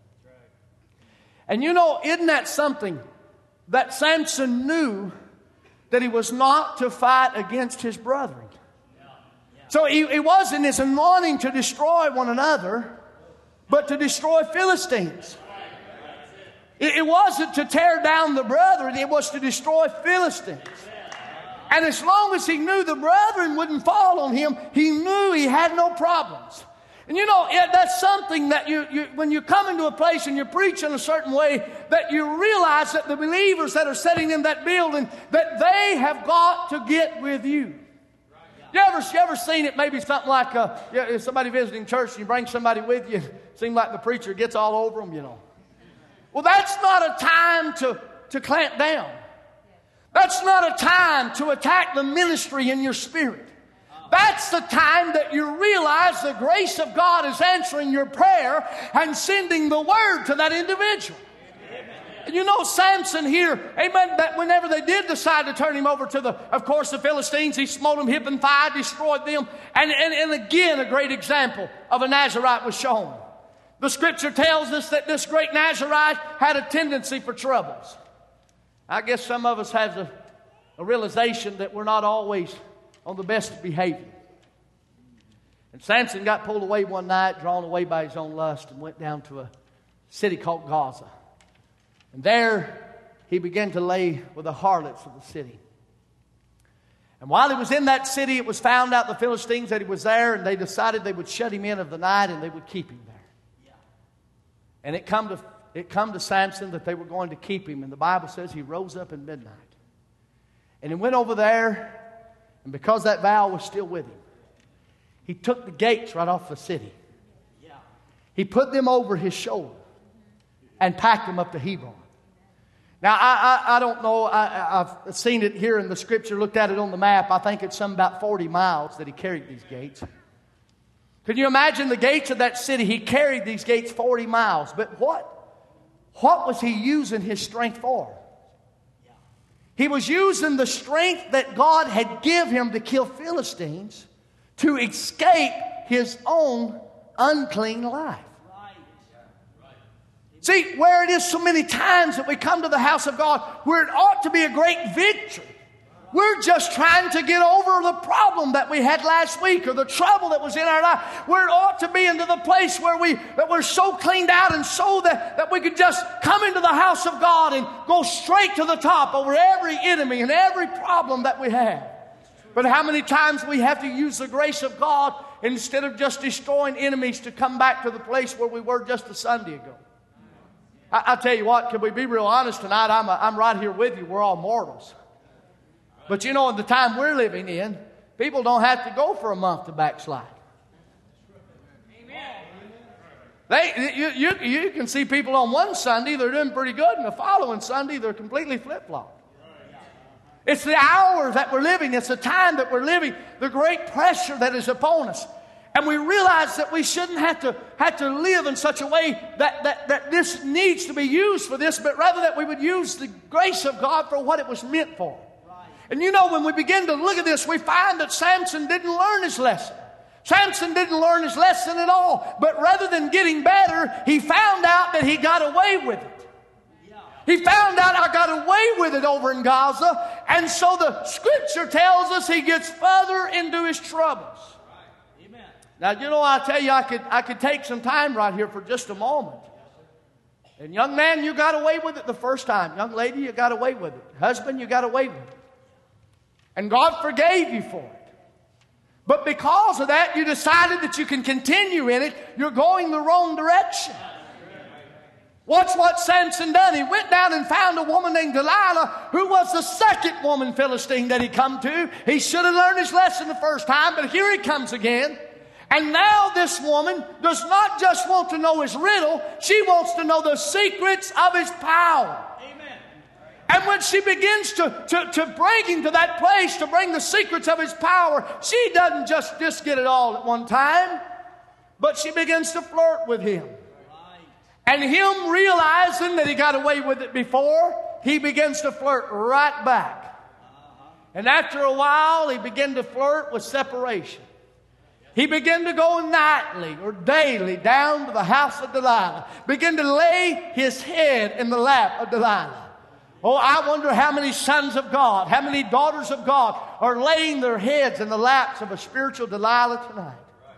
Speaker 4: And you know, isn't that something that Samson knew that he was not to fight against his brethren? So he wasn't his anointing to destroy one another, but to destroy Philistines. It wasn't to tear down the brethren, it was to destroy Philistines. And as long as he knew the brethren wouldn't fall on him, he knew he had no problems. And you know, that's something that you when you come into a place and you preach in a certain way, that you realize that the believers that are sitting in that building, that they have got to get with you. You ever seen it? Maybe something like somebody visiting church and you bring somebody with you. It seems like the preacher gets all over them, you know. Well, that's not a time to clamp down. That's not a time to attack the ministry in your spirit. That's the time that you realize the grace of God is answering your prayer and sending the word to that individual. And you know, Samson here, amen, that whenever they did decide to turn him over to the Philistines, he smote them hip and thigh, destroyed them. And again, a great example of a Nazarite was shown. The Scripture tells us that this great Nazarite had a tendency for troubles. I guess some of us have a realization that we're not always on the best behavior. And Samson got pulled away one night, drawn away by his own lust, and went down to a city called Gaza. And there he began to lay with the harlots of the city. And while he was in that city, it was found out the Philistines that he was there, and they decided they would shut him in of the night and they would keep him there. And it come to Samson that they were going to keep him. And the Bible says he rose up in midnight. And he went over there. And because that vow was still with him, he took the gates right off the city. He put them over his shoulder and packed them up to Hebron. Now, I don't know. I've seen it here in the Scripture, looked at it on the map. I think it's some about 40 miles that he carried these gates. Can you imagine the gates of that city? He carried these gates 40 miles. But what was he using his strength for? He was using the strength that God had given him to kill Philistines to escape his own unclean life. See, where it is so many times that we come to the house of God where it ought to be a great victory, we're just trying to get over the problem that we had last week or the trouble that was in our life. Where it ought to be into the place where we're so cleaned out and so that we could just come into the house of God and go straight to the top over every enemy and every problem that we have. But how many times we have to use the grace of God instead of just destroying enemies to come back to the place where we were just a Sunday ago. I tell you what, can we be real honest tonight? I'm right here with you. We're all mortals. But you know, in the time we're living in, people don't have to go for a month to backslide. You can see people on one Sunday, they're doing pretty good, and the following Sunday, they're completely flip-flopped. It's the hour that we're living. It's the time that we're living, the great pressure that is upon us. And we realize that we shouldn't have to live in such a way that this needs to be used for this, but rather that we would use the grace of God for what it was meant for. And you know, when we begin to look at this, we find that Samson didn't learn his lesson. Samson didn't learn his lesson at all. But rather than getting better, he found out that he got away with it. He found out I got away with it over in Gaza. And so the Scripture tells us he gets further into his troubles. Amen. Now, you know, I tell you, I could take some time right here for just a moment. And young man, you got away with it the first time. Young lady, you got away with it. Husband, you got away with it. And God forgave you for it. But because of that, you decided that you can continue in it. You're going the wrong direction. Watch what Samson done. He went down and found a woman named Delilah, who was the second woman Philistine that he come to. He should have learned his lesson the first time, but here he comes again. And now this woman does not just want to know his riddle, she wants to know the secrets of his power. Amen. And when she begins to bring him to that place, to bring the secrets of his power, she doesn't just get it all at one time, but she begins to flirt with him. And him realizing that he got away with it before, he begins to flirt right back. And after a while, he began to flirt with separation. He began to go nightly or daily down to the house of Delilah. Began to lay his head in the lap of Delilah. Oh, I wonder how many sons of God, how many daughters of God are laying their heads in the laps of a spiritual Delilah tonight.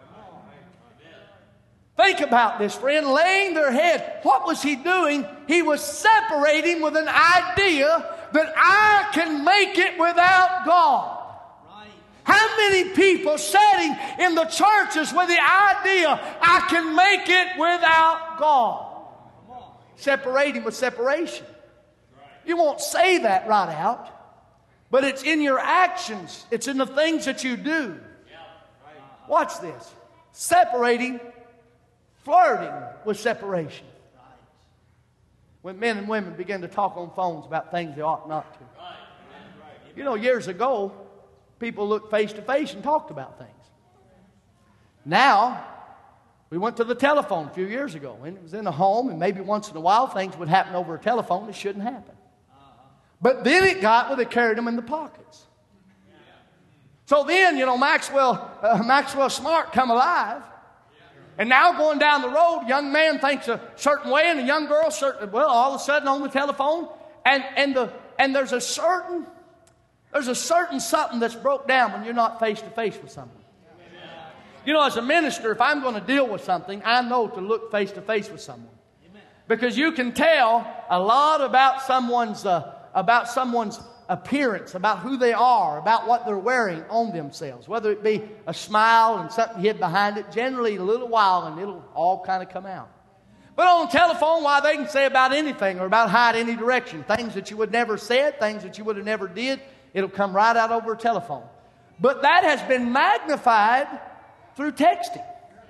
Speaker 4: Think about this, friend. Laying their head. What was he doing? He was separating with an idea that I can make it without God. Right. How many people sitting in the churches with the idea I can make it without God? Separating with separation. You won't say that right out, but it's in your actions. It's in the things that you do. Watch this. Separating. Flirting with separation. When men and women begin to talk on phones about things they ought not to. You know, years ago, people looked face to face and talked about things. Now, we went to the telephone a few years ago, and it was in the home, and maybe once in a while things would happen over a telephone that shouldn't happen. But then it got where they carried them in the pockets. So then, you know, Maxwell Smart come alive. And now going down the road, a young man thinks a certain way, and a young girl, all of a sudden on the telephone, and there's a certain something that's broke down when you're not face to face with someone. You know, as a minister, if I'm going to deal with something, I know to look face to face with someone, because you can tell a lot about someone's appearance, about who they are, about what they're wearing on themselves. Whether it be a smile and something hid behind it, generally a little while and it'll all kind of come out. But on the telephone, why, they can say about anything or about hide any direction. Things that you would never said, things that you would have never did, it'll come right out over a telephone. But that has been magnified through texting.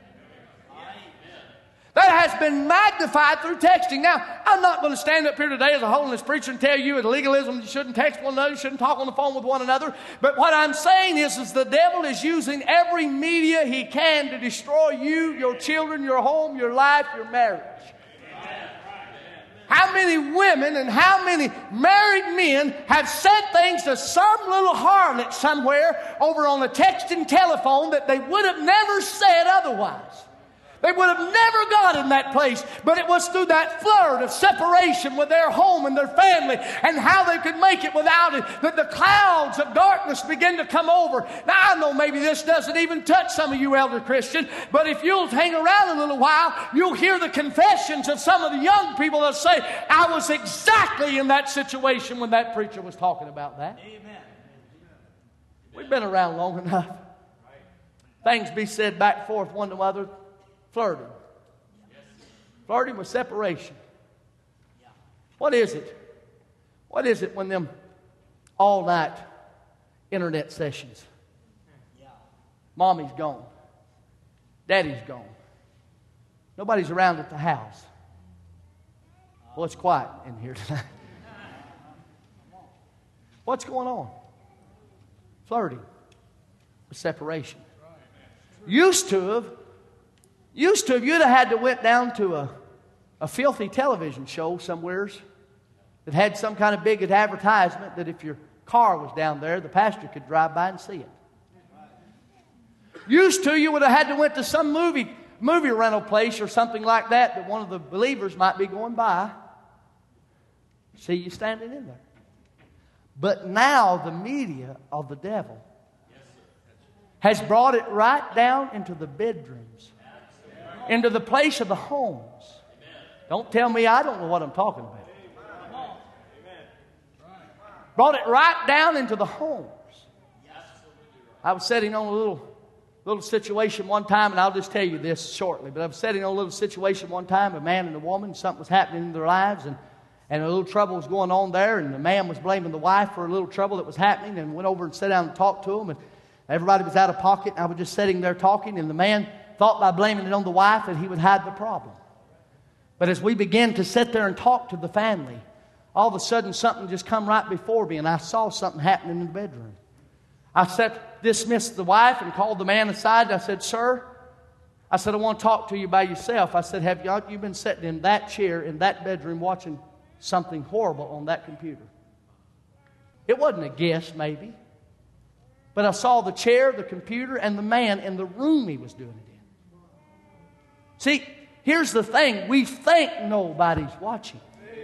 Speaker 4: That has been magnified through texting. Now, I'm not going to stand up here today as a holiness preacher and tell you in legalism you shouldn't text one another, you shouldn't talk on the phone with one another. But what I'm saying is the devil is using every media he can to destroy you, your children, your home, your life, your marriage. How many women and how many married men have said things to some little harlot somewhere over on a texting telephone that they would have never said otherwise? They would have never got in that place, but it was through that flirt of separation with their home and their family and how they could make it without it that the clouds of darkness begin to come over. Now, I know maybe this doesn't even touch some of you elder Christians, but if you'll hang around a little while, you'll hear the confessions of some of the young people that say, I was exactly in that situation when that preacher was talking about that. Amen. We've been around long enough. Things be said back and forth one to another. Flirting. Flirting with separation. What is it? What is it when them all-night internet sessions? Mommy's gone. Daddy's gone. Nobody's around at the house. Well, it's quiet in here tonight. What's going on? Flirting with separation. Used to, you'd have had to went down to a filthy television show somewheres that had some kind of big advertisement that if your car was down there, the pastor could drive by and see it. Used to, you would have had to went to some movie rental place or something like that one of the believers might be going by. See you standing in there. But now the media of the devil has brought it right down into the bedrooms, into the place of the homes. Don't tell me I don't know what I'm talking about. Brought it right down into the homes. I was sitting on a little situation one time, and I'll just tell you this shortly, but I was sitting on a little situation one time, a man and a woman, something was happening in their lives, and a little trouble was going on there, and the man was blaming the wife for a little trouble that was happening, and went over and sat down and talked to him, and everybody was out of pocket, and I was just sitting there talking, and the man thought by blaming it on the wife that he would hide the problem. But as we began to sit there and talk to the family, all of a sudden something just come right before me, and I saw something happening in the bedroom. I dismissed the wife and called the man aside. I said, "Sir," I said, "I want to talk to you by yourself." I said, "Have you been sitting in that chair in that bedroom watching something horrible on that computer?" It wasn't a guess, maybe. But I saw the chair, the computer, and the man in the room he was doing it in. See, here's the thing. We think nobody's watching.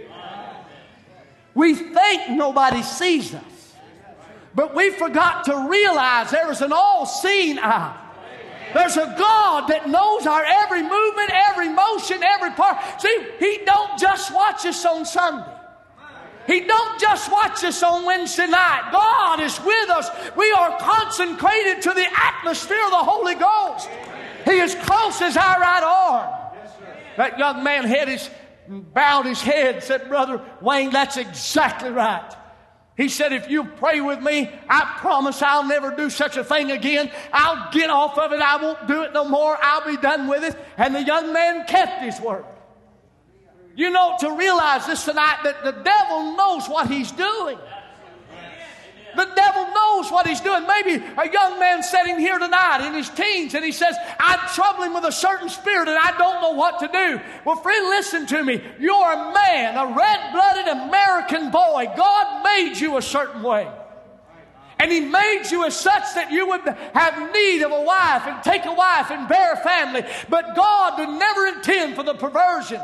Speaker 4: We think nobody sees us. But we forgot to realize there is an all-seeing eye. There's a God that knows our every movement, every motion, every part. See, He don't just watch us on Sunday. He don't just watch us on Wednesday night. God is with us. We are consecrated to the atmosphere of the Holy Ghost. He is close as our right arm. That young man bowed his head and said, "Brother Wayne, that's exactly right." He said, "If you pray with me, I promise I'll never do such a thing again. I'll get off of it. I won't do it no more. I'll be done with it." And the young man kept his word. You know, to realize this tonight that the devil knows what he's doing. The devil knows what he's doing. Maybe a young man sitting here tonight in his teens and he says, "I'm troubling with a certain spirit and I don't know what to do." Well, friend, listen to me. You're a man, a red-blooded American boy. God made you a certain way. And He made you as such that you would have need of a wife and take a wife and bear a family. But God did never intend for the perversion.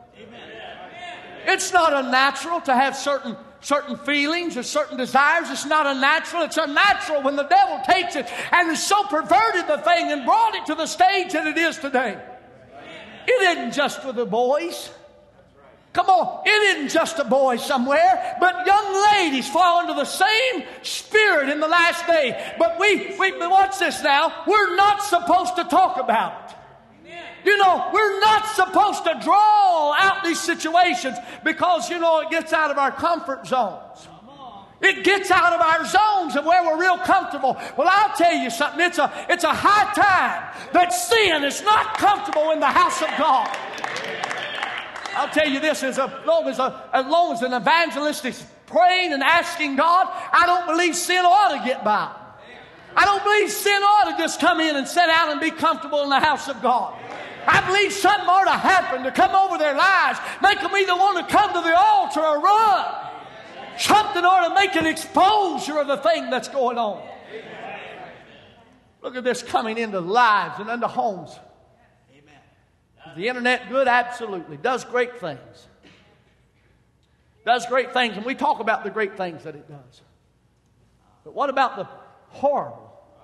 Speaker 4: It's not unnatural to have certain feelings or certain desires. It's not unnatural. It's unnatural when the devil takes it and has so perverted the thing and brought it to the stage that it is today. It isn't just for the boys. Come on, it isn't just a boy somewhere, but young ladies fall into the same spirit in the last day. But we watch this now. We're not supposed to talk about it. You know, we're not supposed to draw out these situations because, you know, it gets out of our comfort zones. It gets out of our zones of where we're real comfortable. Well, I'll tell you something. It's a high time that sin is not comfortable in the house of God. I'll tell you this, as long as an evangelist is praying and asking God, I don't believe sin ought to get by. I don't believe sin ought to just come in and sit down and be comfortable in the house of God. I believe something ought to happen to come over their lives, make them either want to come to the altar or run. Something ought to make an exposure of the thing that's going on. Look at this coming into lives and into homes. Is the internet good? Absolutely. Does great things. Does great things. And we talk about the great things that it does. But what about the horrible?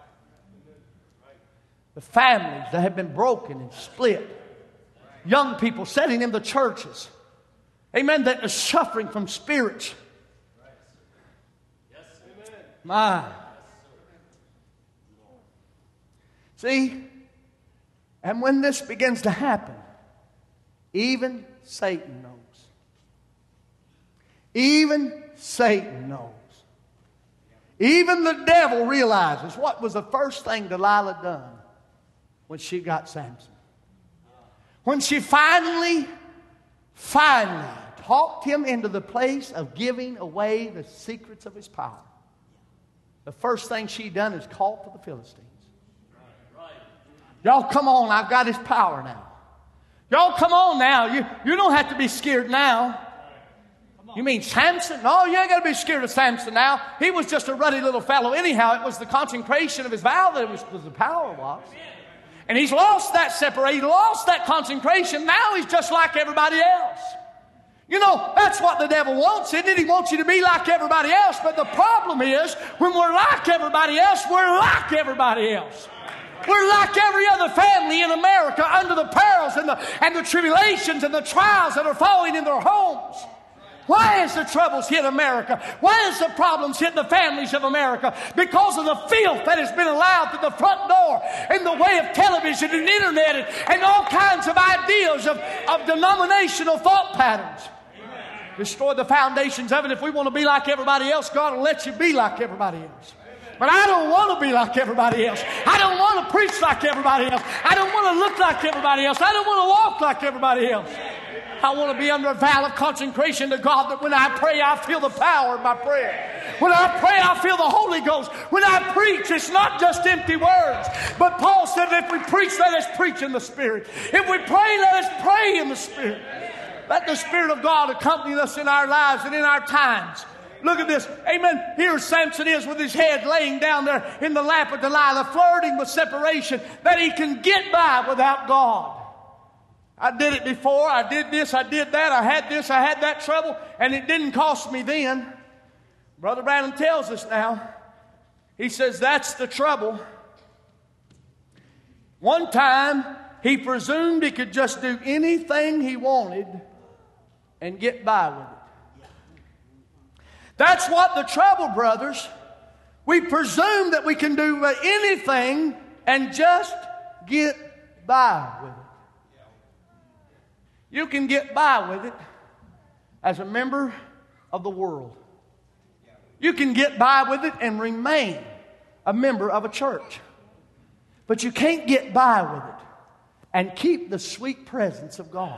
Speaker 4: The families that have been broken and split. Young people sitting in the churches. Amen. That are suffering from spirits. My. See? And when this begins to happen, even Satan knows. Even Satan knows. Even the devil realizes what was the first thing Delilah done when she got Samson. When she finally talked him into the place of giving away the secrets of his power. The first thing she done is call for the Philistines. Y'all come on, I've got his power now. Y'all come on now. You don't have to be scared now. You mean Samson? No, you ain't got to be scared of Samson now. He was just a ruddy little fellow anyhow. It was the consecration of his vow that was the power was. And he's lost that separation. He lost that consecration. Now he's just like everybody else. You know, that's what the devil wants, isn't it? He wants you to be like everybody else. But the problem is, when we're like everybody else, we're like everybody else. We're like every other family in America under the perils and the tribulations and the trials that are falling in their homes. Why is the troubles hit America? Why is the problems hit the families of America? Because of the filth that has been allowed through the front door in the way of television and internet and all kinds of ideas of denominational thought patterns. Destroy the foundations of it. If we want to be like everybody else, God will let you be like everybody else. But I don't want to be like everybody else. I don't want to preach like everybody else. I don't want to look like everybody else. I don't want to walk like everybody else. I want to be under a vow of consecration to God that when I pray, I feel the power of my prayer. When I pray, I feel the Holy Ghost. When I preach, it's not just empty words. But Paul said, if we preach, let us preach in the Spirit. If we pray, let us pray in the Spirit. Let the Spirit of God accompany us in our lives and in our times. Look at this. Amen. Here Samson is with his head laying down there in the lap of Delilah, flirting with separation, that he can get by without God. I did it before. I did this. I did that. I had this. I had that trouble. And it didn't cost me then. Brother Branham tells us now. He says that's the trouble. One time, he presumed he could just do anything he wanted and get by with it. That's what the trouble, brothers. We presume that we can do anything and just get by with it. You can get by with it as a member of the world. You can get by with it and remain a member of a church. But you can't get by with it and keep the sweet presence of God.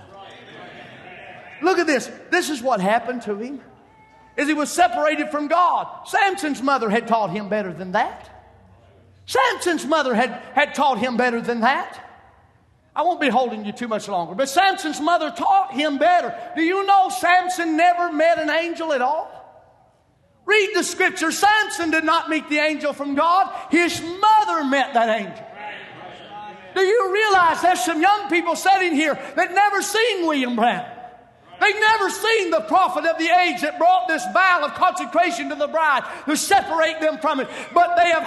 Speaker 4: Look at this. This is what happened to him. Is he was separated from God. Samson's mother had taught him better than that. Samson's mother had taught him better than that. I won't be holding you too much longer, but Samson's mother taught him better. Do you know Samson never met an angel at all? Read the scripture. Samson did not meet the angel from God. His mother met that angel. Do you realize there's some young people sitting here that never seen William Branham? They've never seen the prophet of the age that brought this vow of consecration to the bride to separate them from it. But they have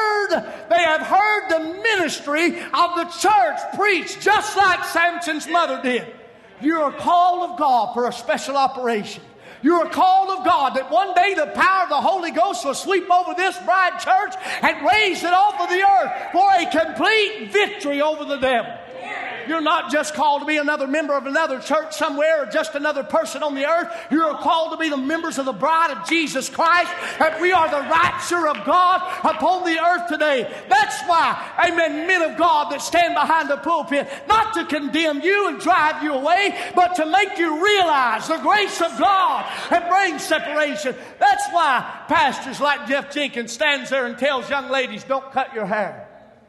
Speaker 4: heard the ministry of the church preached just like Samson's mother did. You're a call of God for a special operation. You're a call of God that one day the power of the Holy Ghost will sweep over this bride church and raise it off of the earth for a complete victory over the devil. You're not just called to be another member of another church somewhere or just another person on the earth. You're called to be the members of the bride of Jesus Christ. And we are the rapture of God upon the earth today. That's why, amen, men of God that stand behind the pulpit, not to condemn you and drive you away, but to make you realize the grace of God and bring separation. That's why pastors like Jeff Jenkins stands there and tells young ladies, don't cut your hair.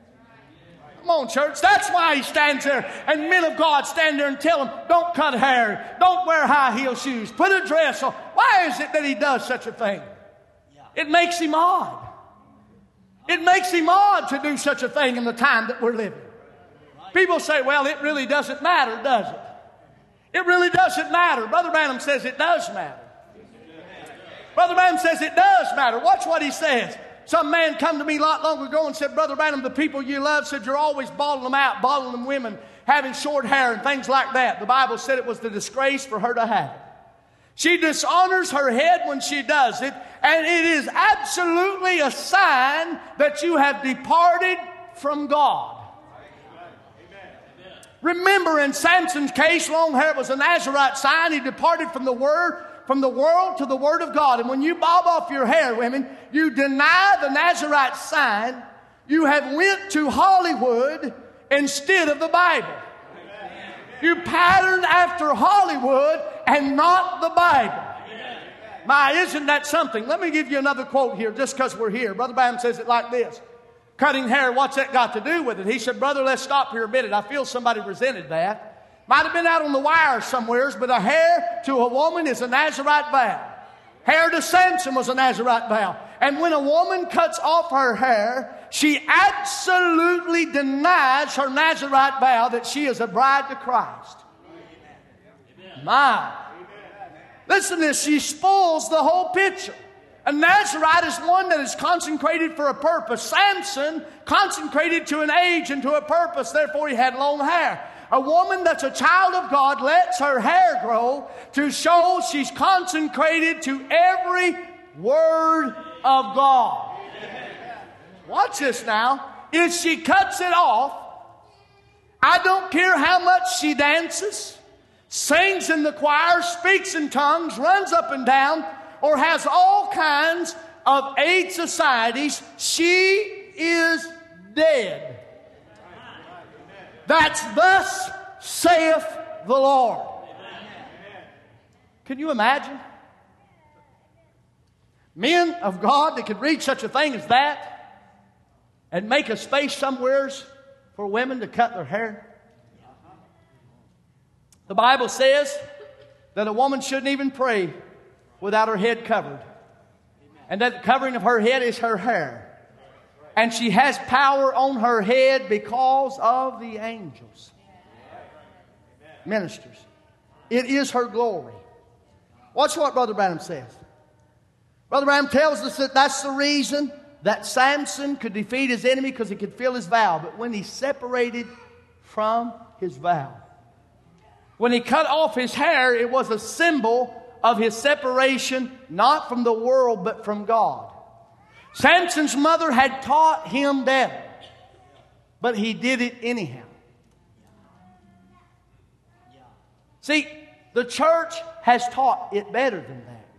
Speaker 4: Come on, church. That's why he stands there. And men of God stand there and tell them, don't cut hair. Don't wear high heel shoes. Put a dress on. Why is it that he does such a thing? It makes him odd. It makes him odd to do such a thing in the time that we're living. People say, well, it really doesn't matter, does it? It really doesn't matter. Brother Branham says it does matter. Brother Branham says it does matter. Watch what he says. Some man come to me not long ago and said, Brother Branham, the people you love said you're always bottling them out, bottling them women, having short hair and things like that. The Bible said it was the disgrace for her to have it. She dishonors her head when she does it, and it is absolutely a sign that you have departed from God. Remember, in Samson's case, long hair was a Nazarite sign. He departed from the world to the Word of God. And when you bob off your hair, women, you deny the Nazarite sign. You have went to Hollywood instead of the Bible. You patterned after Hollywood and not the Bible. My, isn't that something? Let me give you another quote here just because we're here. Brother Branham says it like this. Cutting hair, what's that got to do with it? He said, brother, let's stop here a minute. I feel somebody resented that. Might have been out on the wire somewheres, but a hair to a woman is a Nazarite vow. Hair to Samson was a Nazirite vow. And when a woman cuts off her hair, she absolutely denies her Nazirite vow that she is a bride to Christ. My. Listen to this. She spoils the whole picture. A Nazirite is one that is consecrated for a purpose. Samson consecrated to an age and to a purpose. Therefore, he had long hair. A woman that's a child of God lets her hair grow to show she's consecrated to every word of God. Watch this now. If she cuts it off, I don't care how much she dances, sings in the choir, speaks in tongues, runs up and down, or has all kinds of aid societies, she is dead. That's thus saith the Lord. Can you imagine? Men of God that could read such a thing as that and make a space somewheres for women to cut their hair. The Bible says that a woman shouldn't even pray without her head covered. And that the covering of her head is her hair. And she has power on her head because of the angels. Ministers. It is her glory. Watch what Brother Branham says. Brother Branham tells us that that's the reason that Samson could defeat his enemy, because he could feel his vow. But when he separated from his vow, when he cut off his hair, it was a symbol of his separation, not from the world, but from God. Samson's mother had taught him better, but he did it anyhow. See, the church has taught it better than that.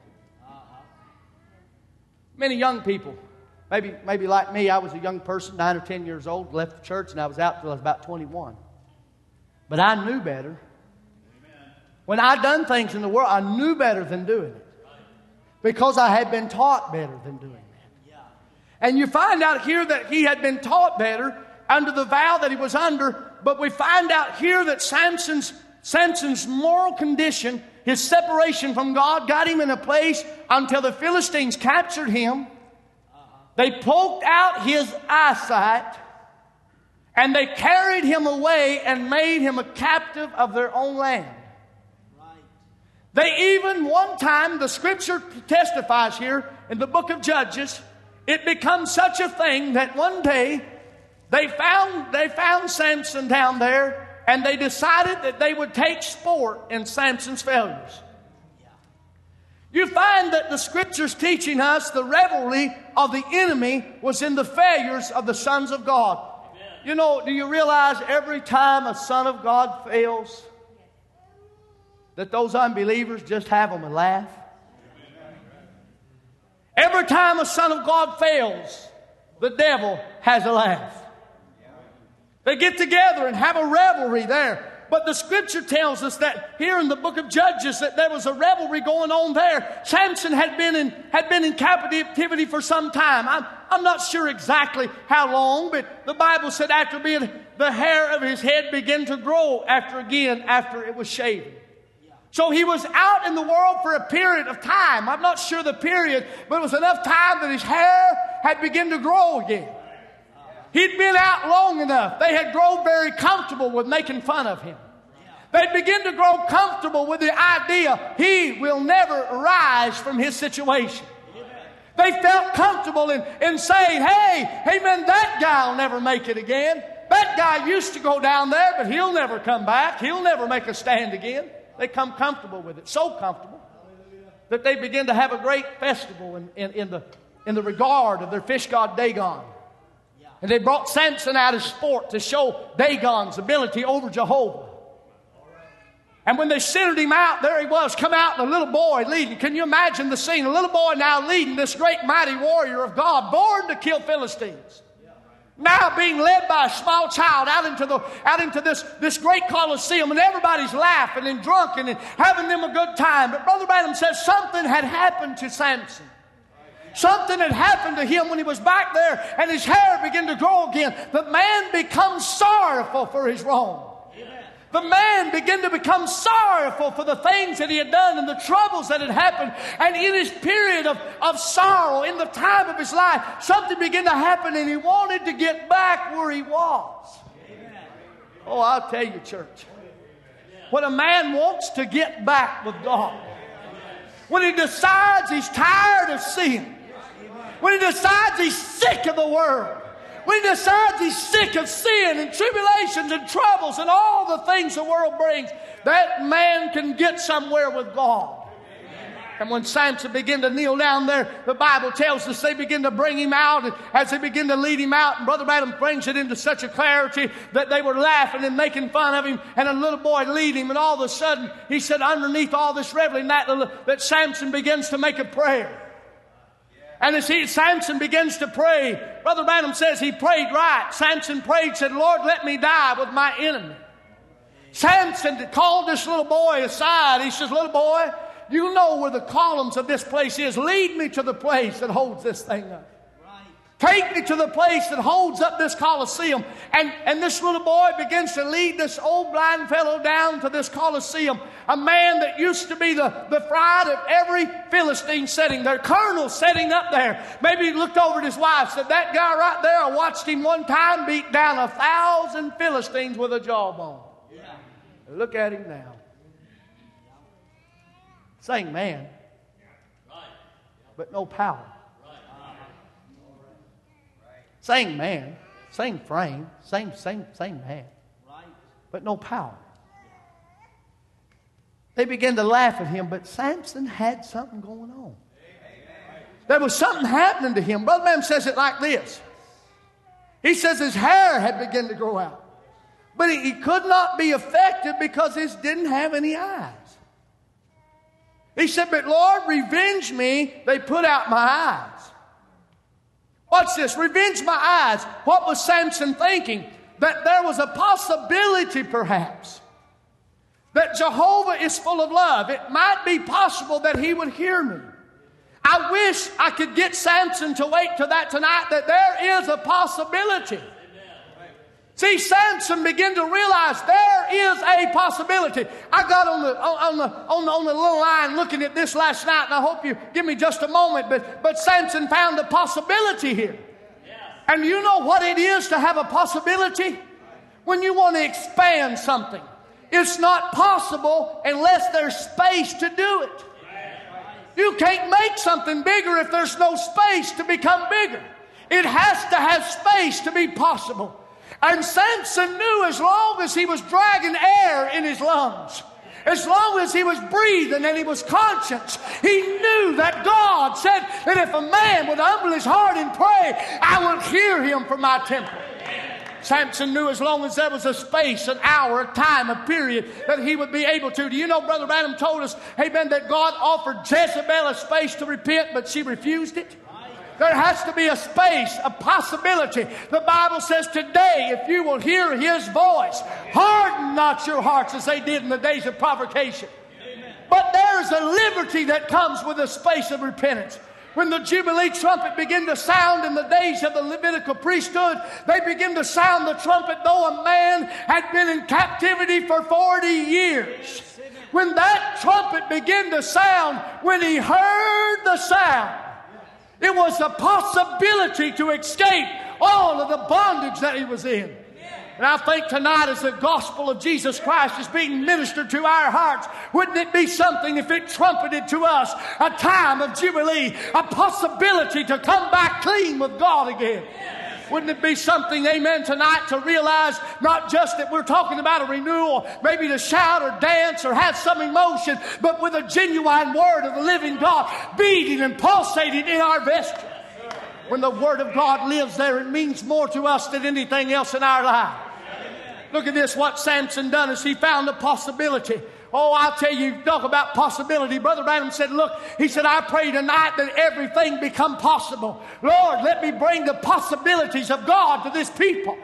Speaker 4: Many young people, maybe like me, I was a young person, 9 or 10 years old, left the church, and I was out until I was about 21. But I knew better. When I done things in the world, I knew better than doing it, because I had been taught better than doing it. And you find out here that he had been taught better under the vow that he was under. But we find out here that Samson's moral condition, his separation from God, got him in a place until the Philistines captured him. They poked out his eyesight, and they carried him away and made him a captive of their own land. They even one time, the scripture testifies here in the book of Judges, it becomes such a thing that one day they found Samson down there, and they decided that they would take sport in Samson's failures. You find that the scriptures teaching us the revelry of the enemy was in the failures of the sons of God. You know, do you realize every time a son of God fails, that those unbelievers just have them a laugh? Every time a son of God fails, the devil has a laugh. They get together and have a revelry there. But the scripture tells us that here in the book of Judges that there was a revelry going on there. Samson had been in captivity for some time. I'm not sure exactly how long, but the Bible said after the hair of his head began to grow after it was shaven. So he was out in the world for a period of time. I'm not sure the period, but it was enough time that his hair had begun to grow again. He'd been out long enough. They had grown very comfortable with making fun of him. They'd begin to grow comfortable with the idea he will never rise from his situation. They felt comfortable in saying, hey man, that guy will never make it again. That guy used to go down there, but he'll never come back. He'll never make a stand again. They come comfortable with it, so comfortable that they begin to have a great festival in the regard of their fish god Dagon. And they brought Samson out as sport to show Dagon's ability over Jehovah. And when they centered him out, there he was, come out, and a little boy leading. Can you imagine the scene? A little boy now leading this great mighty warrior of God, born to kill Philistines. Now being led by a small child out into this great Colosseum, and everybody's laughing and drunken and having them a good time. But Brother Branham says something had happened to Samson. Something had happened to him when he was back there, and his hair began to grow again. The man becomes sorrowful for his wrong. The man began to become sorrowful for the things that he had done and the troubles that had happened. And in his period of sorrow, in the time of his life, something began to happen and he wanted to get back where he was. Amen. Oh, I'll tell you, church. When a man wants to get back with God, when he decides he's tired of sin, when he decides he's sick of the world, when he decides he's sick of sin and tribulations and troubles and all the things the world brings, that man can get somewhere with God. And when Samson began to kneel down there, the Bible tells us they begin to bring him out. And as they begin to lead him out, and Brother Branham brings it into such a clarity that they were laughing and making fun of him. And a little boy lead him. And all of a sudden, he said, underneath all this reveling, that Samson begins to make a prayer. And as Samson begins to pray, Brother Branham says he prayed right. Samson prayed, said, Lord, let me die with my enemy. Samson called this little boy aside. He says, little boy, you know where the columns of this place is. Lead me to the place that holds this thing up. Take me to the place that holds up this Colosseum. And this little boy begins to lead this old blind fellow down to this Colosseum. A man that used to be the pride of every Philistine sitting there. Colonel sitting up there. Maybe he looked over at his wife, said, that guy right there, I watched him one time beat down 1,000 Philistines with a jawbone. Yeah. Look at him now. Same man, but no power. Same man, same frame, same man, but no power. They began to laugh at him, but Samson had something going on. There was something happening to him. Brother Branham says it like this. He says his hair had begun to grow out, but he could not be effective because he didn't have any eyes. He said, but Lord, revenge me. They put out my eyes. Watch this. Revenge my eyes. What was Samson thinking? That there was a possibility, perhaps, that Jehovah is full of love. It might be possible that he would hear me. I wish I could get Samson to wait till that tonight, that there is a possibility. See, Samson began to realize there is a possibility. I got on the little line looking at this last night, and I hope you give me just a moment. But Samson found a possibility here. And you know what it is to have a possibility? When you want to expand something, it's not possible unless there's space to do it. You can't make something bigger if there's no space to become bigger. It has to have space to be possible. And Samson knew as long as he was dragging air in his lungs, as long as he was breathing and he was conscious, he knew that God said that if a man would humble his heart and pray, I will hear him from my temple. Samson knew as long as there was a space, an hour, a time, a period, that he would be able to. Do you know Brother Branham told us, amen, that God offered Jezebel a space to repent, but she refused it? There has to be a space, a possibility. The Bible says today, if you will hear His voice, harden not your hearts as they did in the days of provocation. Amen. But there's a liberty that comes with a space of repentance. When the Jubilee trumpet began to sound in the days of the Levitical priesthood, they began to sound the trumpet though a man had been in captivity for 40 years. When that trumpet began to sound, when he heard the sound, it was a possibility to escape all of the bondage that he was in. And I think tonight as the gospel of Jesus Christ is being ministered to our hearts, wouldn't it be something if it trumpeted to us a time of Jubilee, a possibility to come back clean with God again? Wouldn't it be something, amen, tonight to realize not just that we're talking about a renewal, maybe to shout or dance or have some emotion, but with a genuine word of the living God beating and pulsating in our vesture. When the word of God lives there, it means more to us than anything else in our life. Look at this, what Samson done is he found a possibility. Oh, I'll tell you, talk about possibility. Brother Branham said, look, he said, I pray tonight that everything become possible. Lord, let me bring the possibilities of God to this people.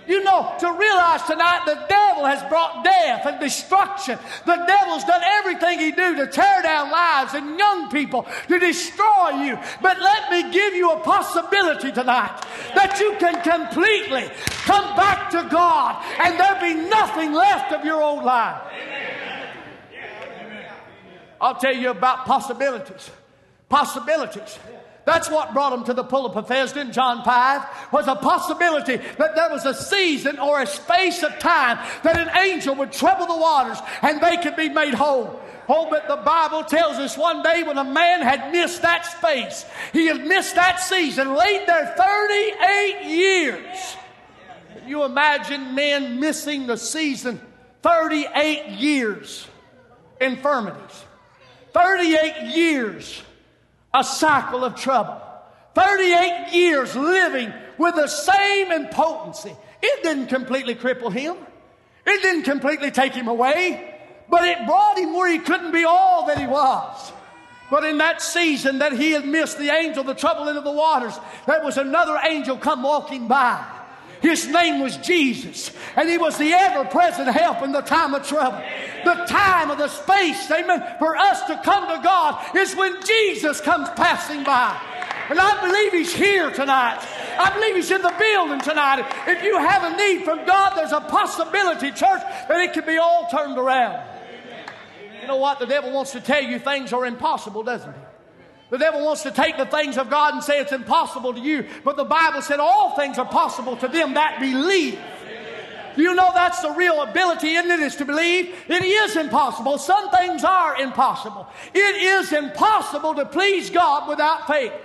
Speaker 4: You know, to realize tonight the devil has brought death and destruction. The devil's done everything he do to tear down lives and young people, to destroy you. But let me give you a possibility tonight that you can completely come back to God and there'll be nothing left of your old life. I'll tell you about possibilities. Possibilities. That's what brought them to the pool of Bethesda in John 5, was a possibility that there was a season or a space of time that an angel would trouble the waters and they could be made whole. Oh, but the Bible tells us one day when a man had missed that space, he had missed that season, laid there 38 years. Can you imagine men missing the season 38 years? Infirmities. 38 years. A cycle of trouble. 38 years living with the same impotency. It didn't completely cripple him. It didn't completely take him away. But it brought him where he couldn't be all that he was. But in that season that he had missed the angel, the trouble into the waters, there was another angel come walking by. His name was Jesus. And he was the ever-present help in the time of trouble. The time of the space, amen, for us to come to God is when Jesus comes passing by. And I believe he's here tonight. I believe he's in the building tonight. If you have a need from God, there's a possibility, church, that it can be all turned around. You know what? The devil wants to tell you things are impossible, doesn't he? The devil wants to take the things of God and say it's impossible to you. But the Bible said all things are possible to them that believe. You know that's the real ability, isn't it, is to believe? It is impossible. Some things are impossible. It is impossible to please God without faith.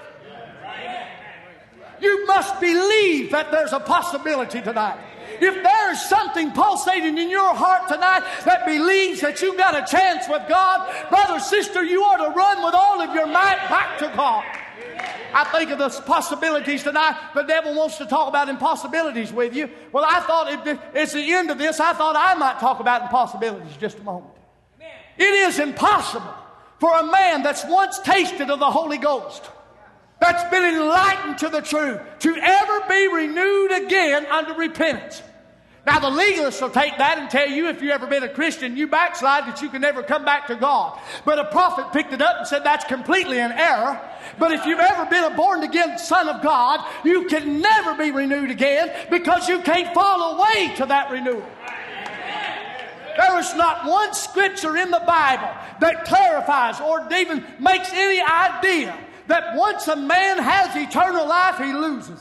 Speaker 4: You must believe that there's a possibility tonight. If there is something pulsating in your heart tonight that believes that you've got a chance with God, brother, sister, you ought to run with all of your might back to God. I think of the possibilities tonight. The devil wants to talk about impossibilities with you. Well, I thought it's the end of this. I thought I might talk about impossibilities just a moment. It is impossible for a man that's once tasted of the Holy Ghost, that's been enlightened to the truth, to ever be renewed again unto repentance. Now the legalists will take that and tell you if you've ever been a Christian, you backslide, that you can never come back to God. But a prophet picked it up and said that's completely an error. But if you've ever been a born-again son of God, you can never be renewed again because you can't fall away to that renewal. There is not one scripture in the Bible that clarifies or even makes any idea that once a man has eternal life, he loses it.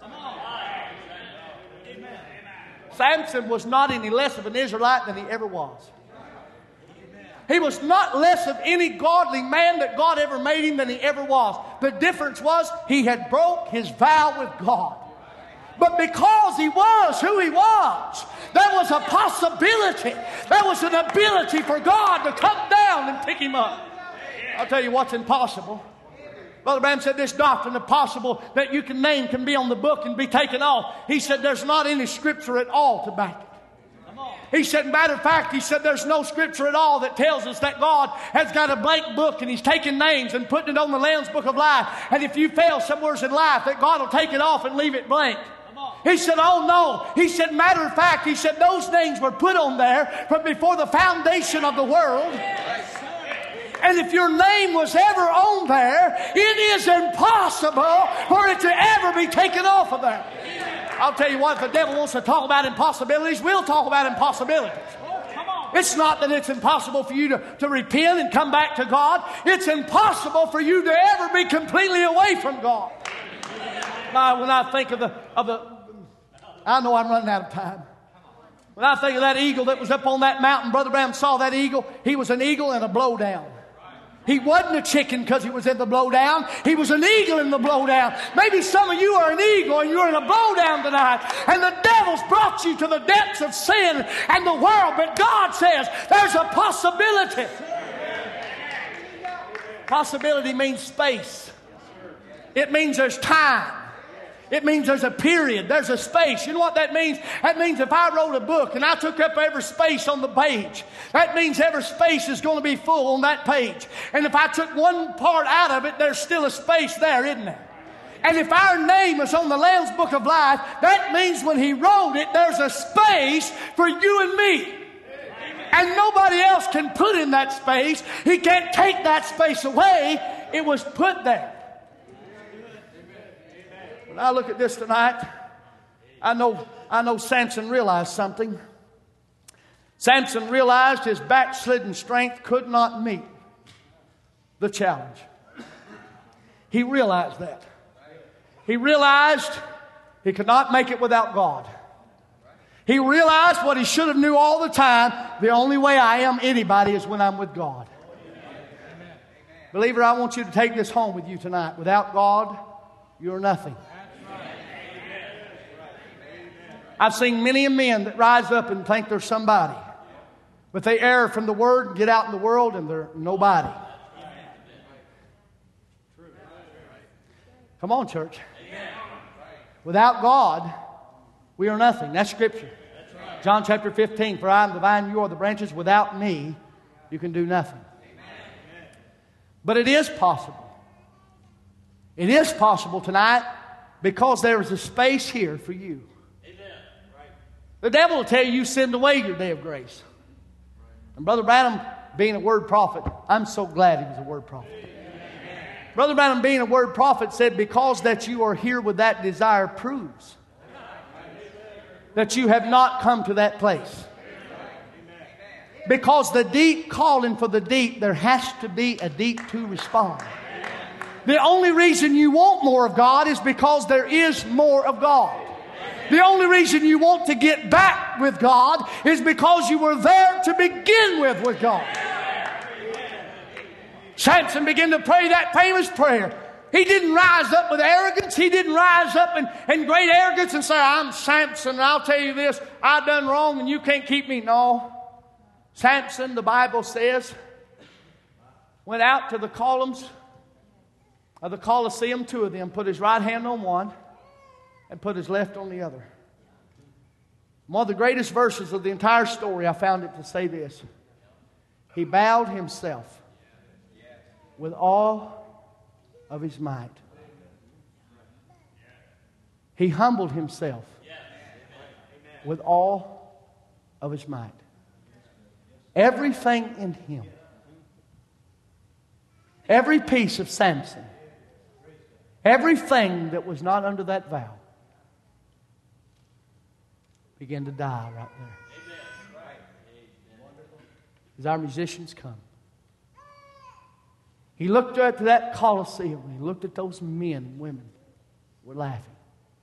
Speaker 4: Samson was not any less of an Israelite than he ever was. He was not less of any godly man that God ever made him than he ever was. The difference was he had broke his vow with God. But because he was who he was, there was a possibility. There was an ability for God to come down and pick him up. I'll tell you what's impossible. Brother Branham said this doctrine of possible that you can name can be on the book and be taken off. He said there's not any scripture at all to back it. He said, matter of fact, he said there's no scripture at all that tells us that God has got a blank book and he's taking names and putting it on the Lamb's Book of Life. And if you fail somewhere in life, that God will take it off and leave it blank. He said, oh no. He said, matter of fact, he said those names were put on there from before the foundation of the world. And if your name was ever on there, it is impossible for it to ever be taken off of there. I'll tell you what, if the devil wants to talk about impossibilities, we'll talk about impossibilities. It's not that it's impossible for you to repent and come back to God. It's impossible for you to ever be completely away from God. Now, when I think of the I know I'm running out of time. When I think of that eagle that was up on that mountain, Brother Branham saw that eagle. He was an eagle in a blowdown. He wasn't a chicken because he was in the blowdown. He was an eagle in the blowdown. Maybe some of you are an eagle and you're in a blowdown tonight. And the devil's brought you to the depths of sin and the world. But God says there's a possibility. Possibility means space. It means there's time. It means there's a period. There's a space. You know what that means? That means if I wrote a book and I took up every space on the page, that means every space is going to be full on that page. And if I took one part out of it, there's still a space there, isn't there? And if our name is on the Lamb's Book of Life, that means when He wrote it, there's a space for you and me. And nobody else can put in that space. He can't take that space away. It was put there. When I look at this tonight, I know Samson realized something. Samson realized his backslidden strength could not meet the challenge. He realized that. He realized he could not make it without God. He realized what he should have knew all the time. The only way I am anybody is when I'm with God. Believer, I want you to take this home with you tonight. Without God, you're nothing. I've seen many men that rise up and think they're somebody. But they err from the Word and get out in the world and they're nobody. Come on, church. Without God, we are nothing. That's Scripture. John chapter 15, for I am the vine, you are the branches. Without me, you can do nothing. But it is possible. It is possible tonight because there is a space here for you. The devil will tell you send away your day of grace. And Brother Branham, being a word prophet, I'm so glad he was a word prophet. Brother Branham, being a word prophet, said, because that you are here with that desire proves that you have not come to that place. Because the deep calling for the deep, there has to be a deep to respond. The only reason you want more of God is because there is more of God. The only reason you want to get back with God is because you were there to begin with God. Samson began to pray that famous prayer. He didn't rise up with arrogance. He didn't rise up in great arrogance and say, I'm Samson and I'll tell you this, I've done wrong and you can't keep me. No. Samson, the Bible says, went out to the columns of the Colosseum, two of them, put his right hand on one and put his left on the other. One of the greatest verses of the entire story, I found it to say this. He bowed himself with all of his might. He humbled himself with all of his might. Everything in him, every piece of Samson, everything that was not under that vow began to die right there. As our musicians come, he looked at that Colosseum and he looked at those men and women who were laughing,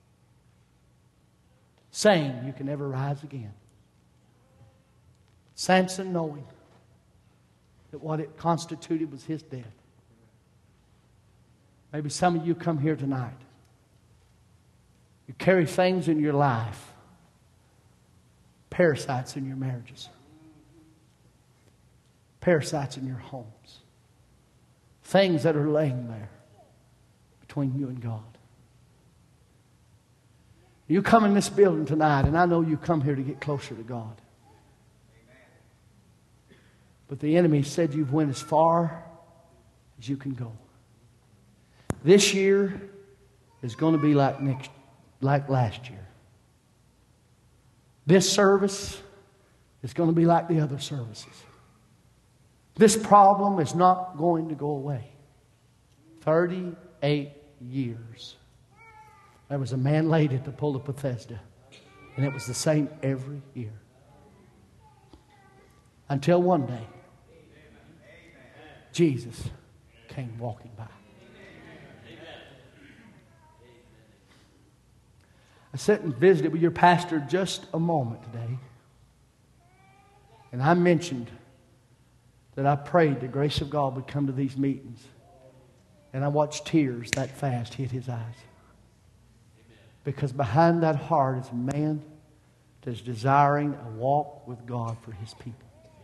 Speaker 4: saying, you can never rise again. Samson, knowing that what it constituted was his death. Maybe some of you come here tonight. You carry things in your life, parasites in your marriages, parasites in your homes, things that are laying there between you and God. You come in this building tonight, and I know you come here to get closer to God. But the enemy said you've went as far as you can go. This year is going to be like last year. This service is going to be like the other services. This problem is not going to go away. 38 years. There was a man laid at the pool of Bethesda, and it was the same every year. Until one day, Jesus came walking by. I sat and visited with your pastor just a moment today. And I mentioned that I prayed the grace of God would come to these meetings. And I watched tears that fast hit his eyes. Because behind that heart is a man that is desiring a walk with God for his people.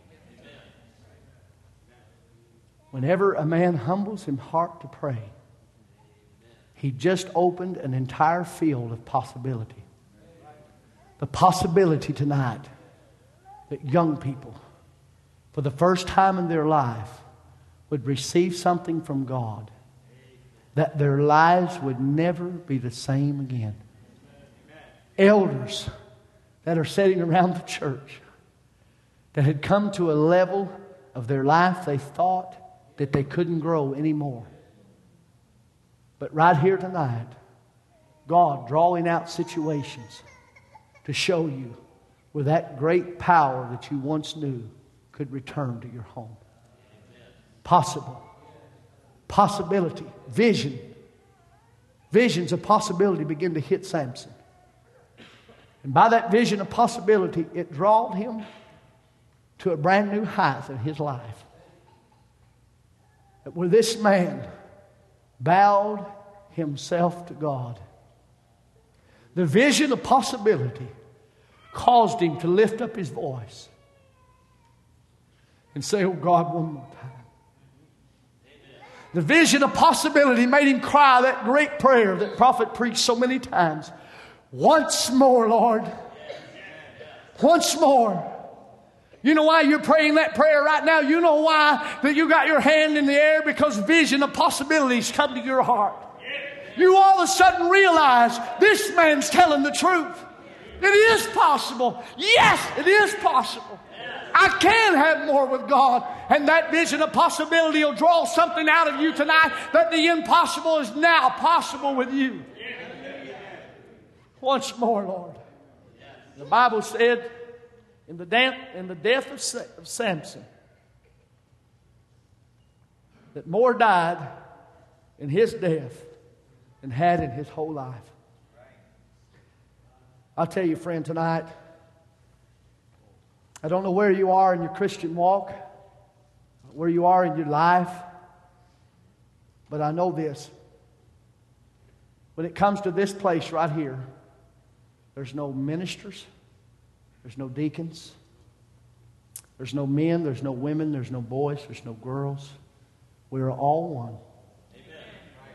Speaker 4: Whenever a man humbles his heart to pray, he just opened an entire field of possibility. The possibility tonight that young people, for the first time in their life, would receive something from God that their lives would never be the same again. Elders that are sitting around the church that had come to a level of their life they thought that they couldn't grow anymore. But right here tonight, God drawing out situations to show you where that great power that you once knew could return to your home. Possible. Possibility. Vision. Visions of possibility begin to hit Samson. And by that vision of possibility, it drawed him to a brand new height in his life. Where this man bowed himself to God. The vision of possibility caused him to lift up his voice and say, "Oh God, one more time." The vision of possibility made him cry that great prayer that prophet preached so many times. "Once more, Lord. Once more." You know why you're praying that prayer right now? You know why that you got your hand in the air? Because vision of possibilities come to your heart. You all of a sudden realize this man's telling the truth. It is possible. Yes, it is possible. I can have more with God. And that vision of possibility will draw something out of you tonight that the impossible is now possible with you. Once more, Lord. The Bible said in the death of Samson that more died in his death than had in his whole life. I'll tell you, friend, tonight, I don't know where you are in your Christian walk, where you are in your life, but I know this. When it comes to this place right here, there's no ministers, there's no deacons, there's no men, there's no women, there's no boys, there's no girls. We are all one. Amen.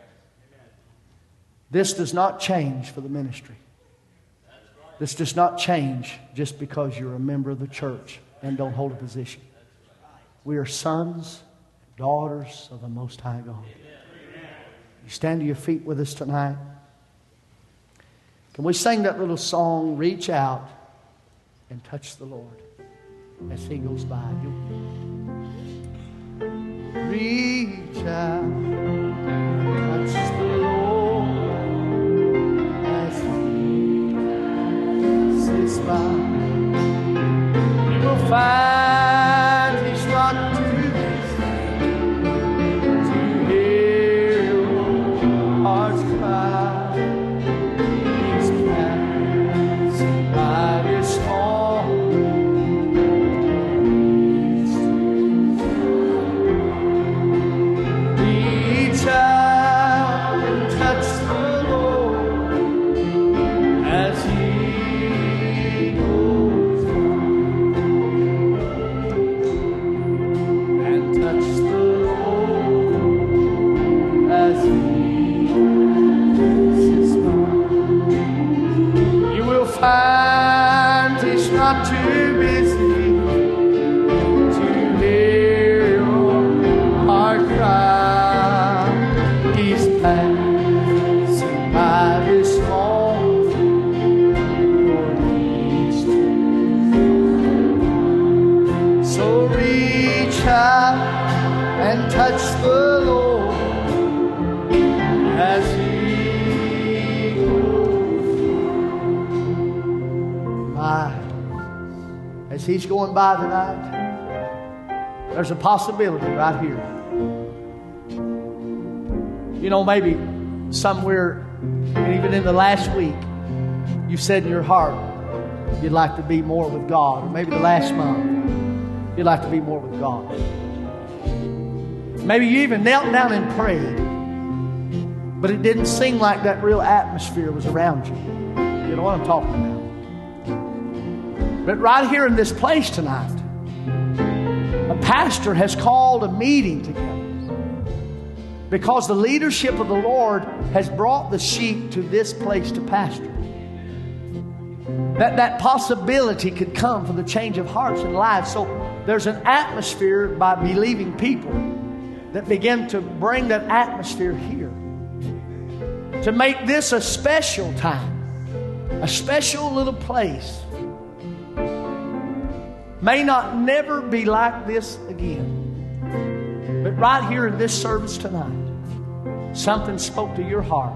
Speaker 4: This does not change for the ministry. This does not change just because you're a member of the church and don't hold a position. We are sons and daughters of the Most High God. You stand to your feet with us tonight. Can we sing that little song, "Reach Out and Touch the Lord," as He goes by? Reach out and touch the Lord as He sits by. You will find He's not too busy to hear your heart's cry. He's passing by this home. Reach out and touch the Lord as He goes by, and touch the Lord as He sits by. You will find He's not too busy to hear your heart cry. He's passing by this home for each day. So reach out and touch the Lord as He goes by. As He's going by tonight, there's a possibility right here. You know, maybe somewhere, and even in the last week, you've said in your heart you'd like to be more with God. Or maybe the last month, you'd like to be more with God. Maybe you even knelt down and prayed, but it didn't seem like that real atmosphere was around you. You know what I'm talking about. But right here in this place tonight, a pastor has called a meeting together because the leadership of the Lord has brought the sheep to this place to pasture. That possibility could come from the change of hearts and lives. So there's an atmosphere by believing people that begin to bring that atmosphere here. to make this a special time, a special little place. May not never be like this again. But right here in this service tonight, something spoke to your heart.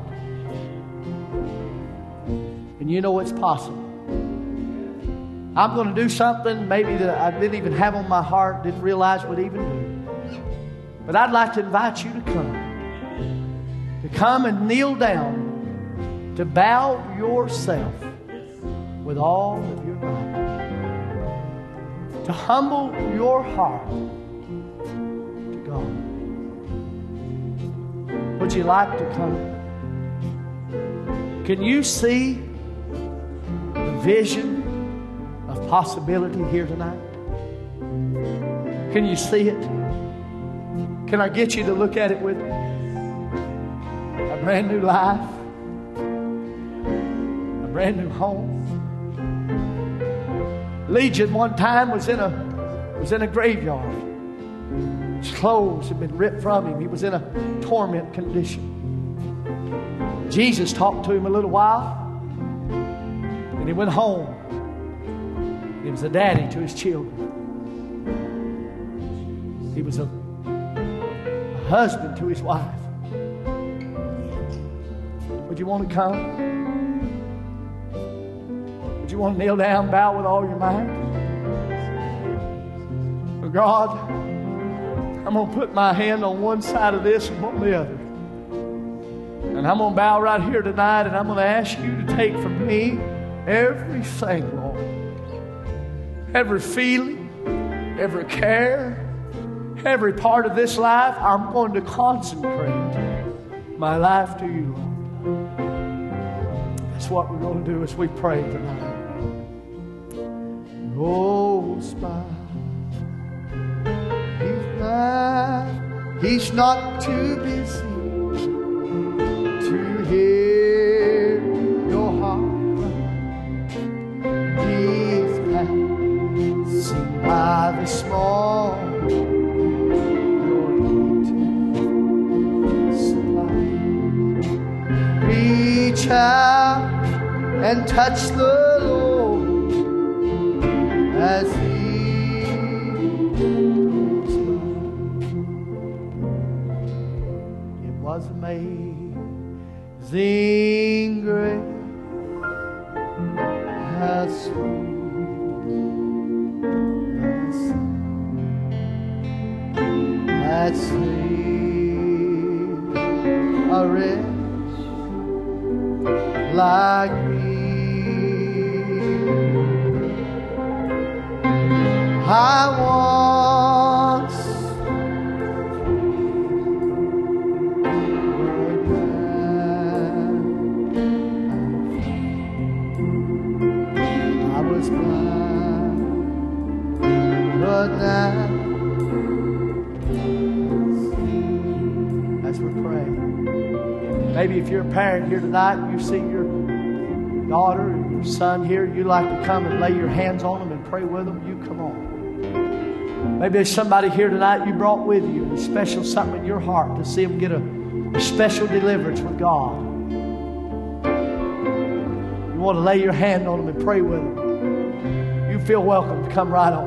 Speaker 4: And you know it's possible. I'm going to do something maybe that I didn't even have on my heart, didn't realize would even do. But I'd like to invite you to come and kneel down, to bow yourself with all of your might, to humble your heart to God. Would you like to come? Can you see the vision of possibility here tonight? Can you see it? Can I get you to look at it with me? A brand new life, a brand new home. Legion one time was in a graveyard. His clothes had been ripped from him. He was in a torment condition. Jesus talked to him a little while, and he went home. He was a daddy to his children. He was a husband to his wife. Would you want to come? Would you want to kneel down, bow with all your might? Oh God, I'm going to put my hand on one side of this and on the other. And I'm going to bow right here tonight, and I'm going to ask you to take from me everything, Lord. Every feeling, every care, every part of this life. I'm going to consecrate my life to you, Lord. That's what we're going to do as we pray tonight. Goes by. He's not too busy to hear your heart. He's passing by the small your need supply. Reach out and touch the Lord as He goes by. It was amazing grace, how sweet the sound that saved a wretch like me. I once was blind, but now as we pray, maybe if you're a parent here tonight and you see your daughter or your son here, you'd like to come and lay your hands on them and pray with them, you come on. Maybe there's somebody here tonight you brought with you, a special something in your heart to see them get a special deliverance with God. You want to lay your hand on them and pray with them. You feel welcome to come right on.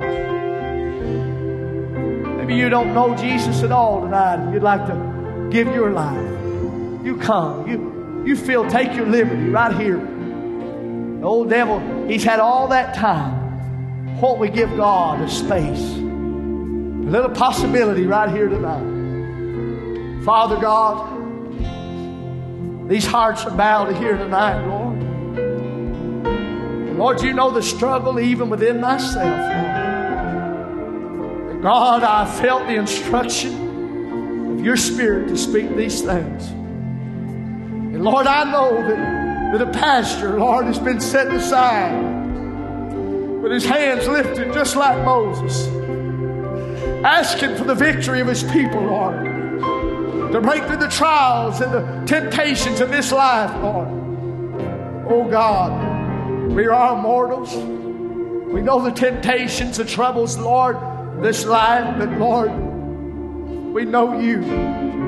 Speaker 4: Maybe you don't know Jesus at all tonight and you'd like to give your life. You come. You feel, take your liberty right here. The old devil, he's had all that time. Won't we give God a space? A little possibility right here tonight. Father God, these hearts are bowed here tonight, Lord. And Lord, you know the struggle even within myself, Lord. And God, I felt the instruction of your Spirit to speak these things. And Lord, I know that a pastor, Lord, has been set aside with his hands lifted just like Moses, asking for the victory of his people, Lord, to break through the trials and the temptations of this life, Lord. Oh God, we are mortals. We know the temptations, the troubles, Lord, this life, but Lord, we know you.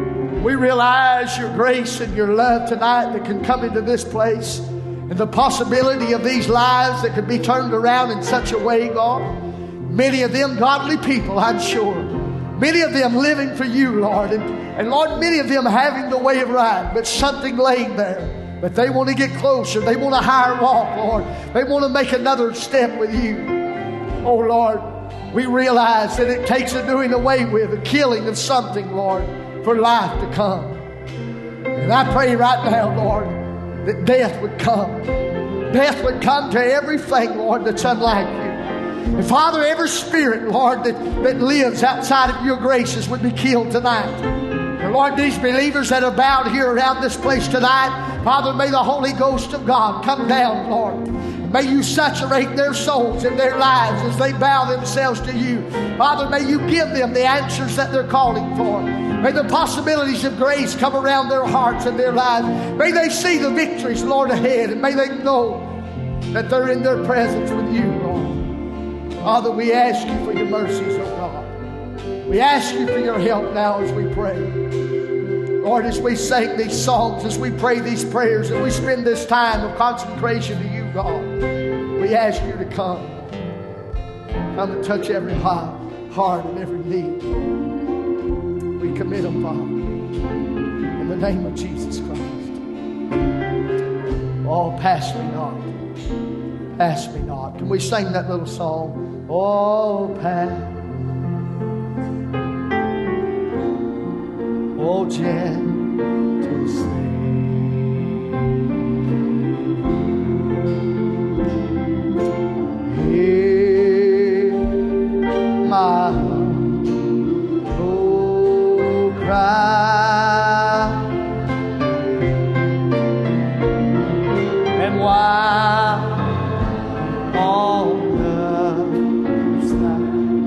Speaker 4: We realize your grace and your love tonight that can come into this place, and the possibility of these lives that could be turned around in such a way, God. Many of them godly people, I'm sure. Many of them living for you, Lord. And Lord, many of them having the way of right, but something laying there. But they want to get closer. They want a higher walk, Lord. They want to make another step with you. Oh, Lord, we realize that it takes a doing away with, a killing of something, Lord, for life to come. And I pray right now, Lord, that death would come. Death would come to everything, Lord, that's unlike you. And Father, every spirit, Lord, that lives outside of your graces would be killed tonight. And Lord, these believers that are bowed here around this place tonight, Father, may the Holy Ghost of God come down, Lord. May you saturate their souls and their lives as they bow themselves to you. Father, may you give them the answers that they're calling for. May the possibilities of grace come around their hearts and their lives. May they see the victories, Lord, ahead. And may they know that they're in their presence with you, Lord. Father, we ask you for your mercies, oh God. We ask you for your help now as we pray. Lord, as we sing these songs, as we pray these prayers, and we spend this time of consecration to you, God, we ask you to come. Come and touch every heart and every need. We commit them, Father, in the name of Jesus Christ. Oh, pass me not. Pass me not. Can we sing that little song? Oh, pass. Oh, gentle Savior, hear my humble cry, and while all others are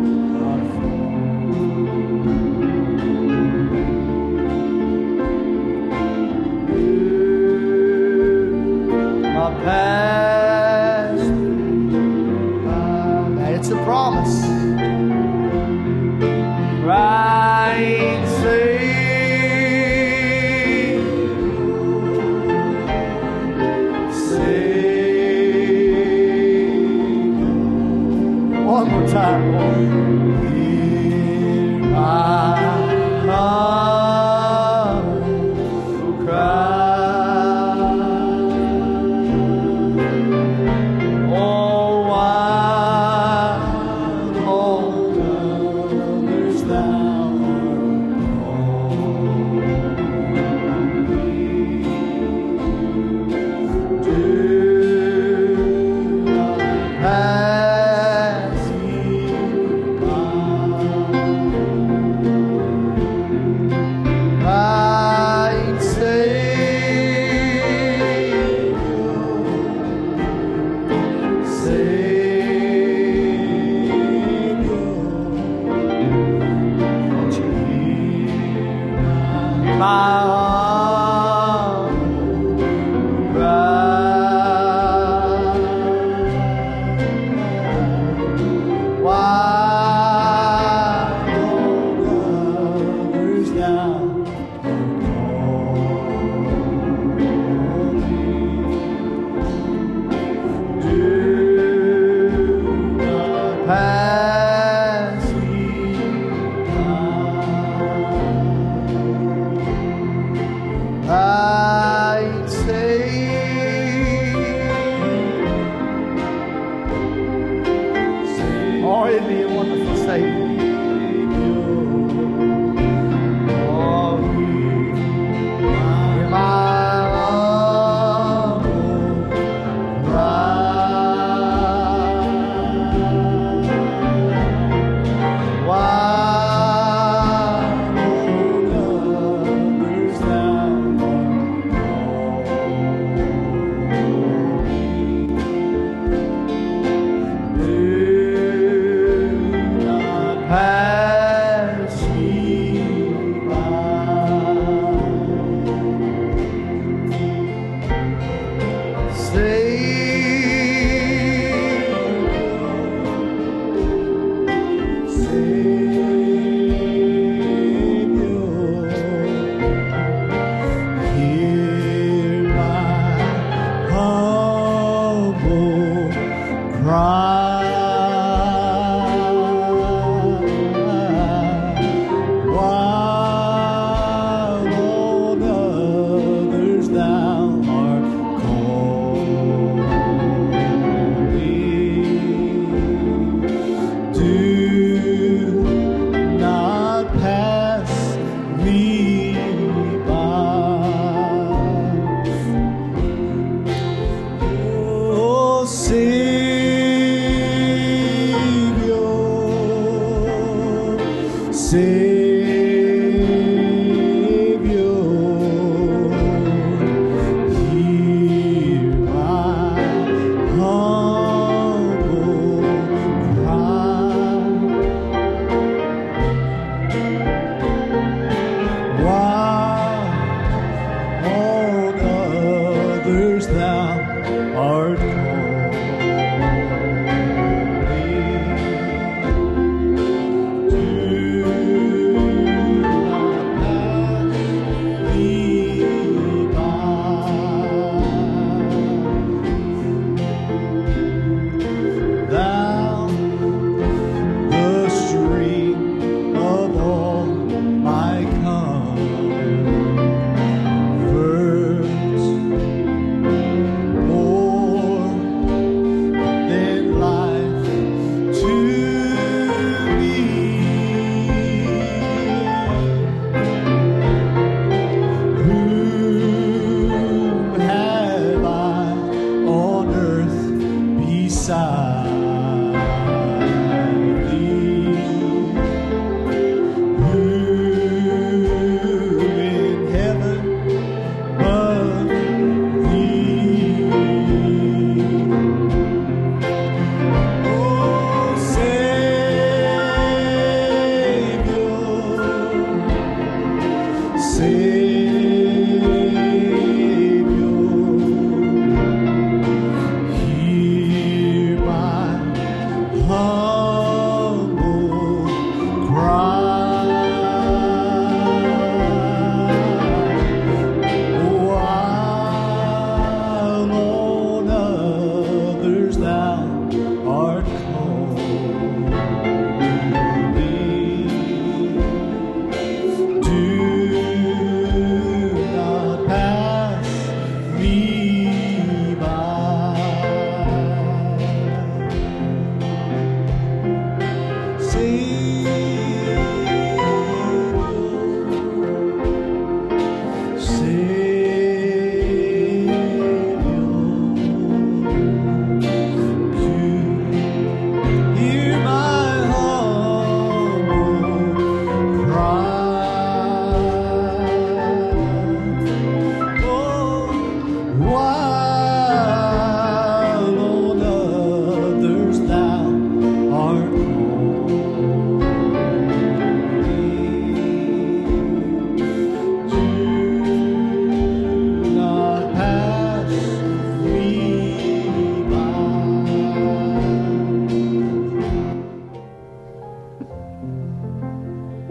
Speaker 4: past. It's a promise. Right, Savior. One more time, Lord. Hear my humble cry. Pass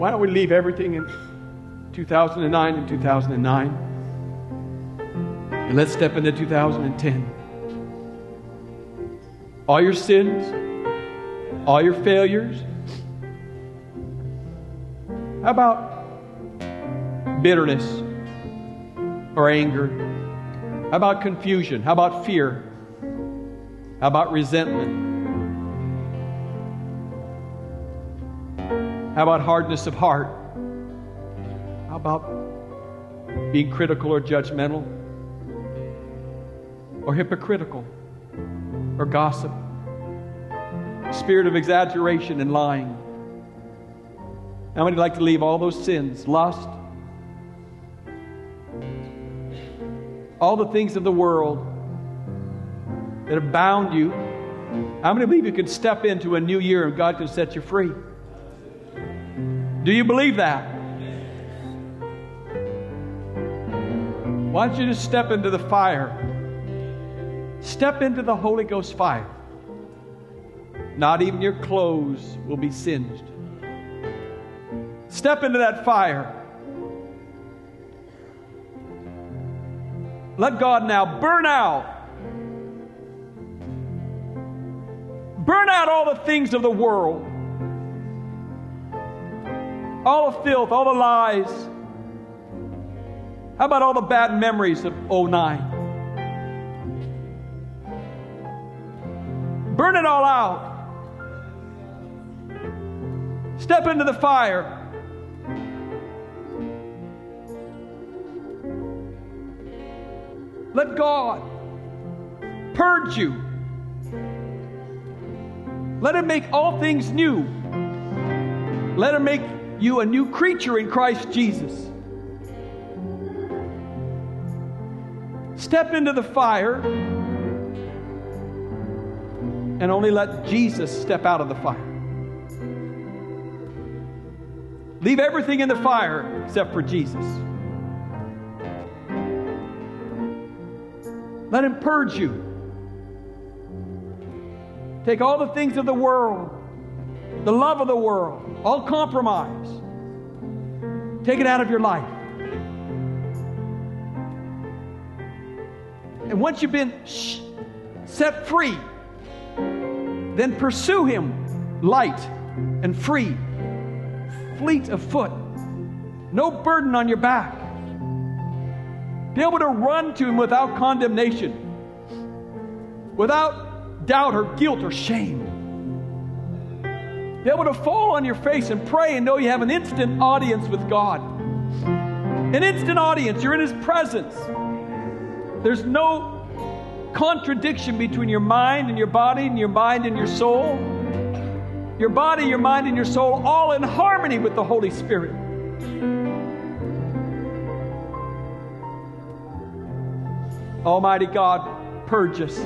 Speaker 2: Why don't we leave everything in 2009 and 2009? And let's step into 2010. All your sins, all your failures. How about bitterness or anger? How about confusion? How about fear? How about resentment? How about hardness of heart? How about being critical or judgmental? Or hypocritical? Or gossip? Spirit of exaggeration and lying? How many would like to leave all those sins? Lust? All the things of the world that have bound you. How many believe you can step into a new year and God can set you free? Do you believe that? Why don't you just step into the fire? Step into the Holy Ghost fire. Not even your clothes will be singed. Step into that fire. Let God now burn out all the things of the world. All the filth, all the lies. How about all the bad memories of 2009? Burn it all out. Step into the fire. Let God purge you. Let Him make all things new. Let Him make you a new creature in Christ Jesus. Step into the fire and only let Jesus step out of the fire. Leave everything in the fire except for Jesus. Let Him purge you. Take all the things of the world, the love of the world, all compromise. Take it out of your life. And once you've been set free, then pursue Him light and free, fleet of foot, no burden on your back. Be able to run to Him without condemnation, without doubt or guilt or shame. Be able to fall on your face and pray and know you have an instant audience with God. An instant audience. You're in His presence. There's no contradiction between your mind and your body and your mind and your soul. Your body, your mind, and your soul all in harmony with the Holy Spirit. Almighty God, purge us.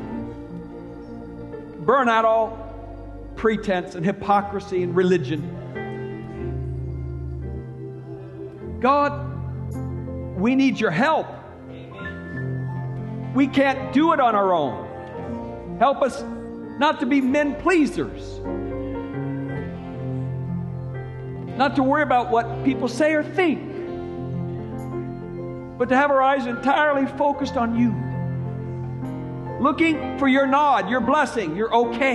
Speaker 2: Burn out all pretense and hypocrisy and religion. God, we need your help. We can't do it on our own. Help us not to be men pleasers. Not to worry about what people say or think. But to have our eyes entirely focused on you. Looking for your nod, your blessing, your okay.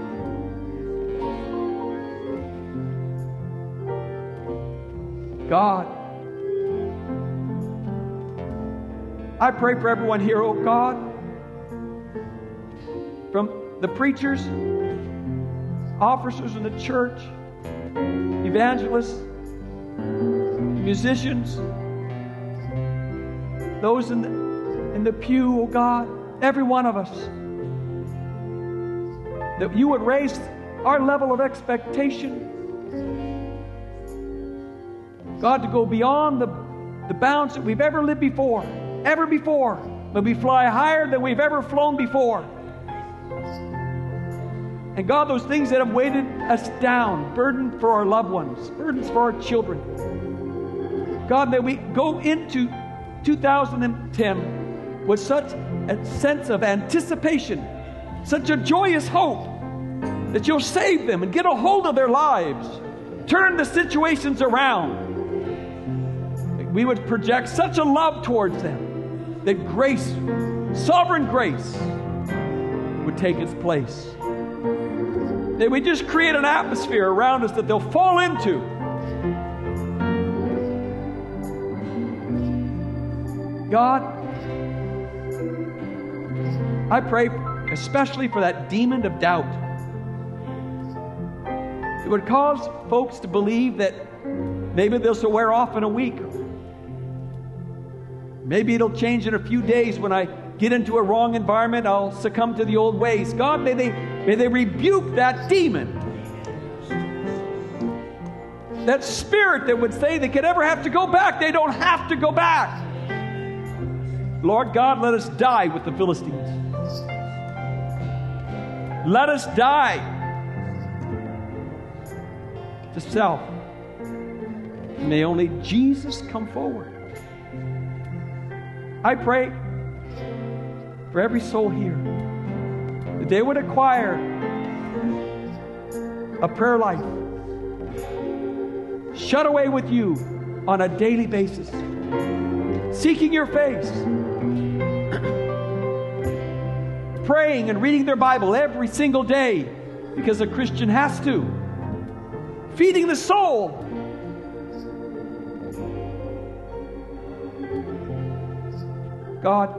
Speaker 2: God, I pray for everyone here, oh God, from the preachers, officers in the church, evangelists, musicians, those in the pew, oh God, every one of us, that you would raise our level of expectation, God, to go beyond the bounds that we've ever lived before, but we fly higher than we've ever flown before. And God, those things that have weighted us down, burden for our loved ones, burdens for our children, God, may we go into 2010 with such a sense of anticipation, such a joyous hope that you'll save them and get a hold of their lives turn the situations around. We would project such a love towards them that grace, sovereign grace, would take its place. That we just create an atmosphere around us that they'll fall into. God, I pray especially for that demon of doubt. It would cause folks to believe that maybe this will wear off in a week. Maybe it'll change in a few days. When I get into a wrong environment, I'll succumb to the old ways. God, may they rebuke that demon. That spirit that would say they could ever have to go back. They don't have to go back. Lord God, let us die with the Philistines. Let us die to self. May only Jesus come forward. I pray for every soul here that they would acquire a prayer life. Shut away with you on a daily basis, seeking your face, praying and reading their Bible every single day, because a Christian has to, feeding the soul. God,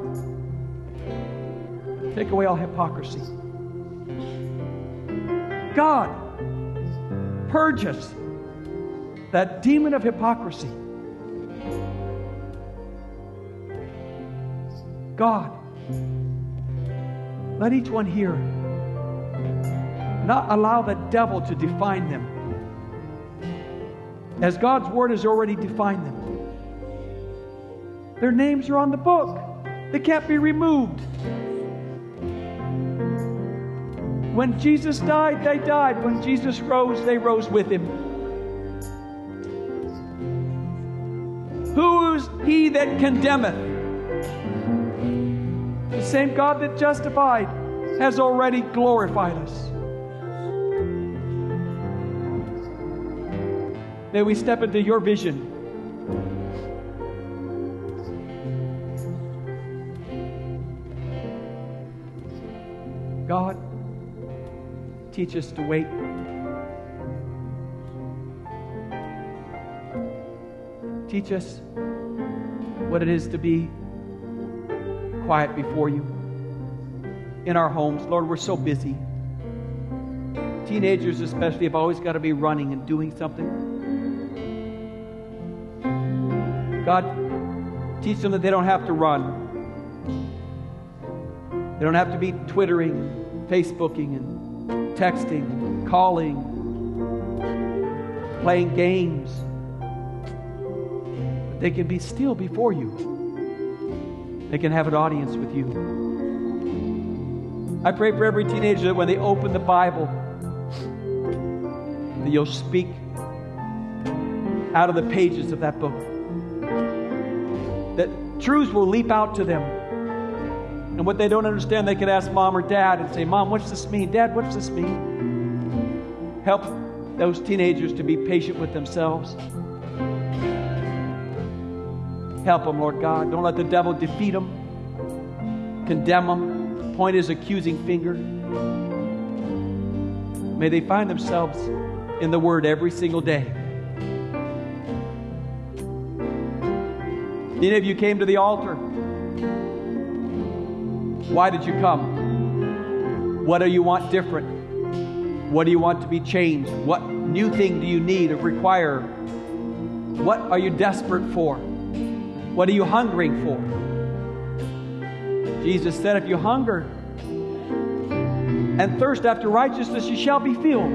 Speaker 2: take away all hypocrisy. God, purge us, that demon of hypocrisy. God, let each one here not allow the devil to define them, as God's Word has already defined them. Their names are on the book. They can't be removed. When Jesus died, they died. When Jesus rose, they rose with Him. Who is he that condemneth? The same God that justified has already glorified us. May we step into your vision. God, teach us to wait. Teach us what it is to be quiet before you in our homes. Lord, we're so busy. Teenagers especially have always got to be running and doing something. God, teach them that they don't have to run. They don't have to be twittering, Facebooking, and texting, and calling, playing games. But they can be still before you. They can have an audience with you. I pray for every teenager that when they open the Bible, that you'll speak out of the pages of that book. That truths will leap out to them. And what they don't understand, they can ask Mom or Dad and say, Mom, what's this mean? Dad, what's this mean? Help those teenagers to be patient with themselves. Help them, Lord God. Don't let the devil defeat them, condemn them, point his accusing finger. May they find themselves in the Word every single day. Many of you came to the altar. Why did you come? What do you want different? What do you want to be changed? What new thing do you need or require? What are you desperate for? What are you hungering for? Jesus said, if you hunger and thirst after righteousness, you shall be filled.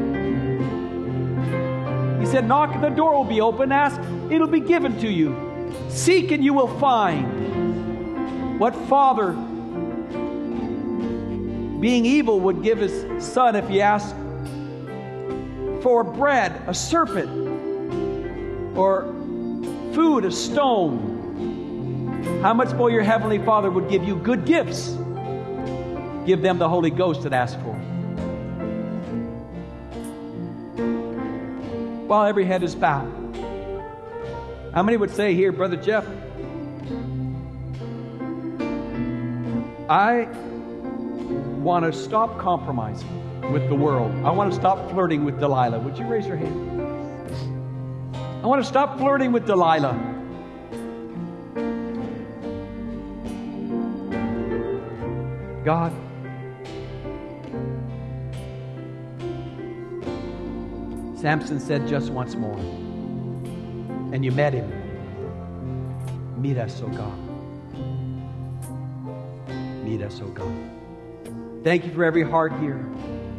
Speaker 2: He said, knock and the door will be open. Ask, it'll be given to you. Seek and you will find. What father, being evil, would give his son if he asked for bread, a serpent, or food, a stone? How much more your Heavenly Father would give you good gifts? Give them the Holy Ghost that ask for. while every head is bowed. How many would say here, Brother Jeff, I want to stop compromising with the world. I want to stop flirting with Delilah. Would you raise your hand? I want to stop flirting with Delilah. God, Samson said just once more, and you met him. Meet us, O God. Meet us, O God. Thank you for every heart here.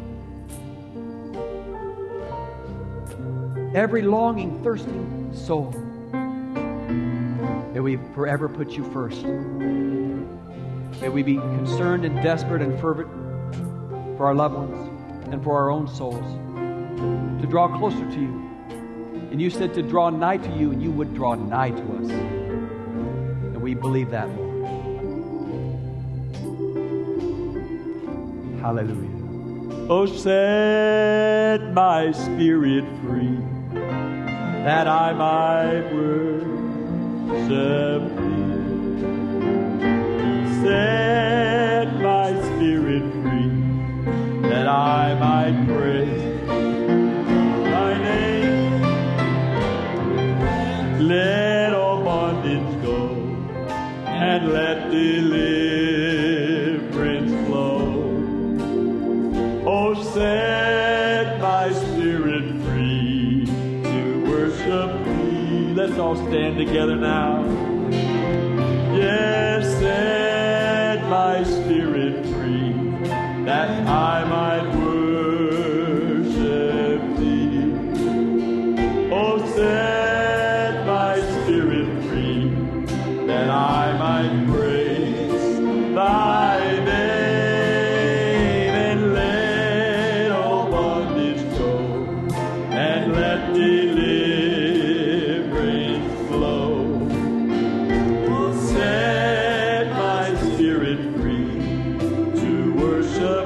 Speaker 2: Every longing, thirsting soul. May we forever put you first. May we be concerned and desperate and fervent for our loved ones and for our own souls, to draw closer to you. And you said to draw nigh to you, and you would draw nigh to us. And we believe that, Lord. Hallelujah. Oh, set my spirit free, that I might worship thee. Set my spirit free, that I might praise thy name. Let all bondage go, and let deliverance flow. Oh, set my spirit free to worship thee. Let's all stand together now. Yes, set my spirit free, that I might worship thee. Oh, set my spirit free, that I might praise thy name, and let all bondage go, and let deliverance flow. Set my spirit free to worship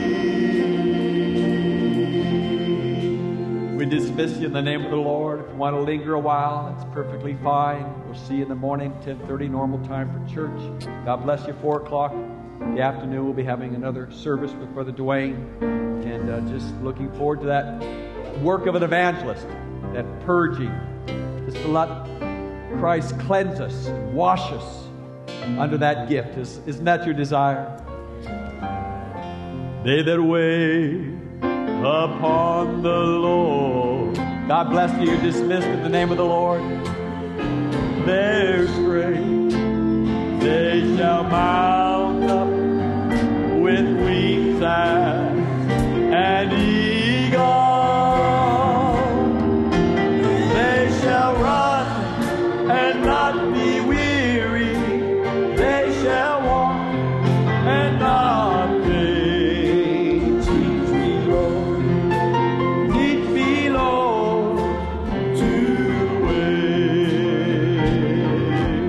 Speaker 2: thee. We dismiss you in the name of the Lord. If you want to linger a while, that's perfectly fine. We'll see you in the morning, 10:30, normal time for church. God bless you. 4 o'clock in the afternoon, we'll be having another service with Brother Dwayne. And just looking forward to that work of an evangelist, that purging, just to let Christ cleanse us, wash us under that gift. Isn't that your desire? They that wait upon the Lord. God bless you. You're dismissed in the name of the Lord. Their strength, they shall mount up with wings as an eagle. They shall run and not be weary. They shall walk and not faint. Teach me, Lord, teach me, Lord, to wait.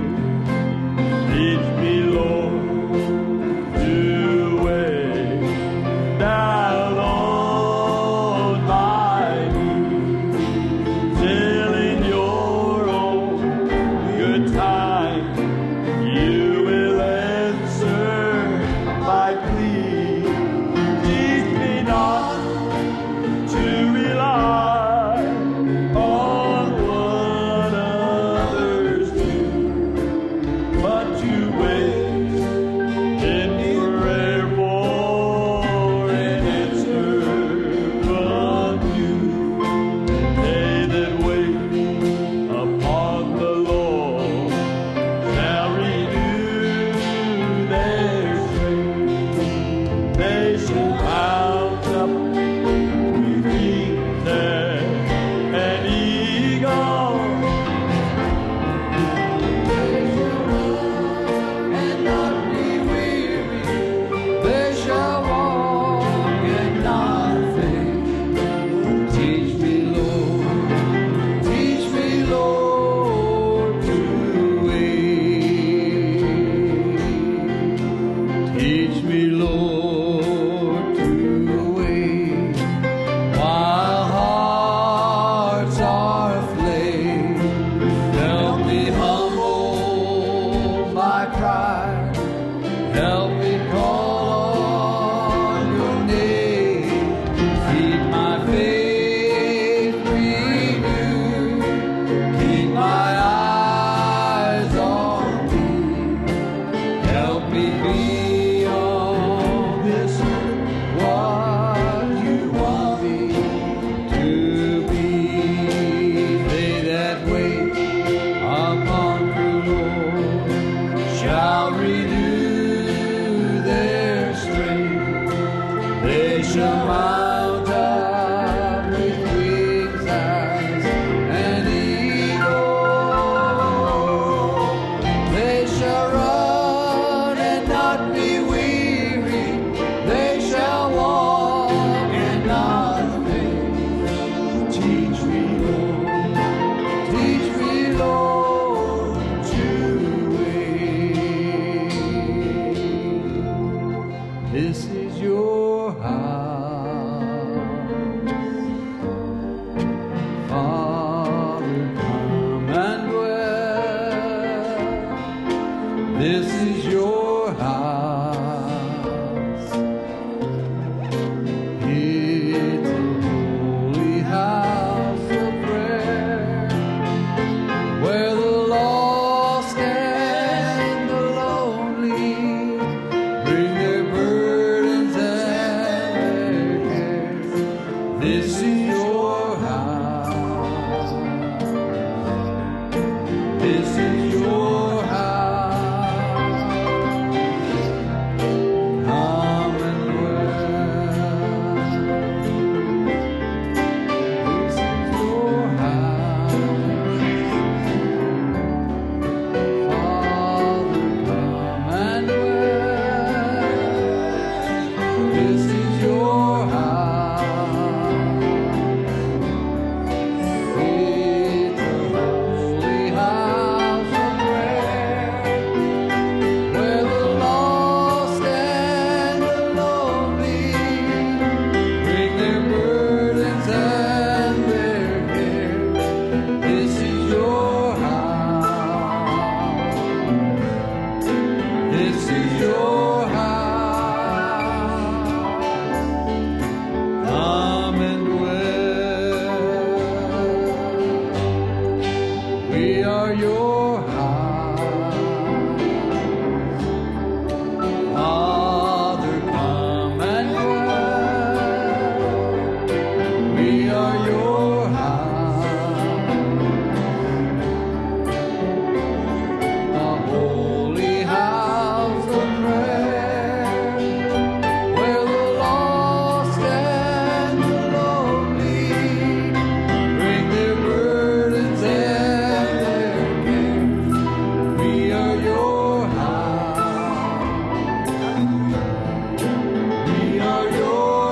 Speaker 2: Teach me, Lord, to wait. Now
Speaker 5: This is your house. This is your house. Come and dwell. This is your house. Father, come and dwell. This is your house. It's a holy house of prayer, where the lost and the lonely bring their burdens and their cares. This is your house. This is your house. Come and dwell. We are your house. Father, come and dwell. We are your house. A holy house of prayer, where the lost and the lonely bring their burdens and their cares. We are your house. We are your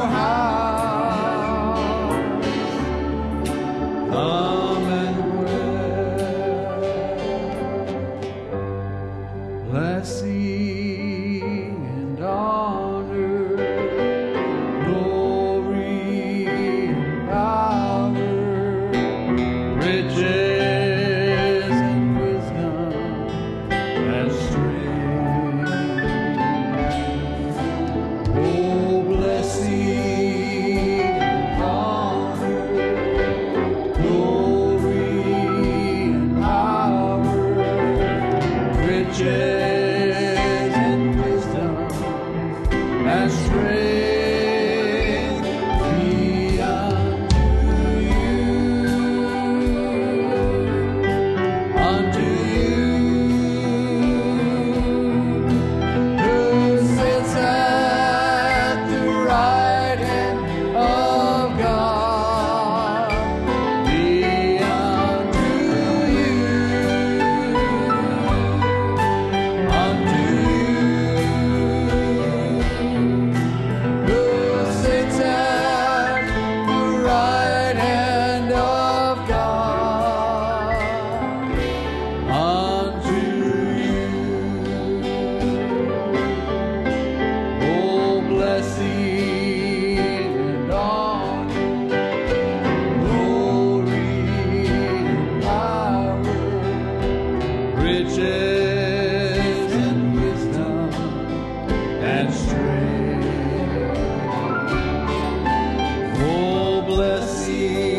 Speaker 5: house. Come and dwell. Blessing and honor, glory and power, riches and wisdom and strength. Oh, blessing and honor, glory and power, riches and wisdom and strength be unto you, who sits at the right hand of God. Be unto you, who sits at the right hand of God. Unto you, oh, blessing and honor, glory and power, riches and wisdom and strength. Oh, blessing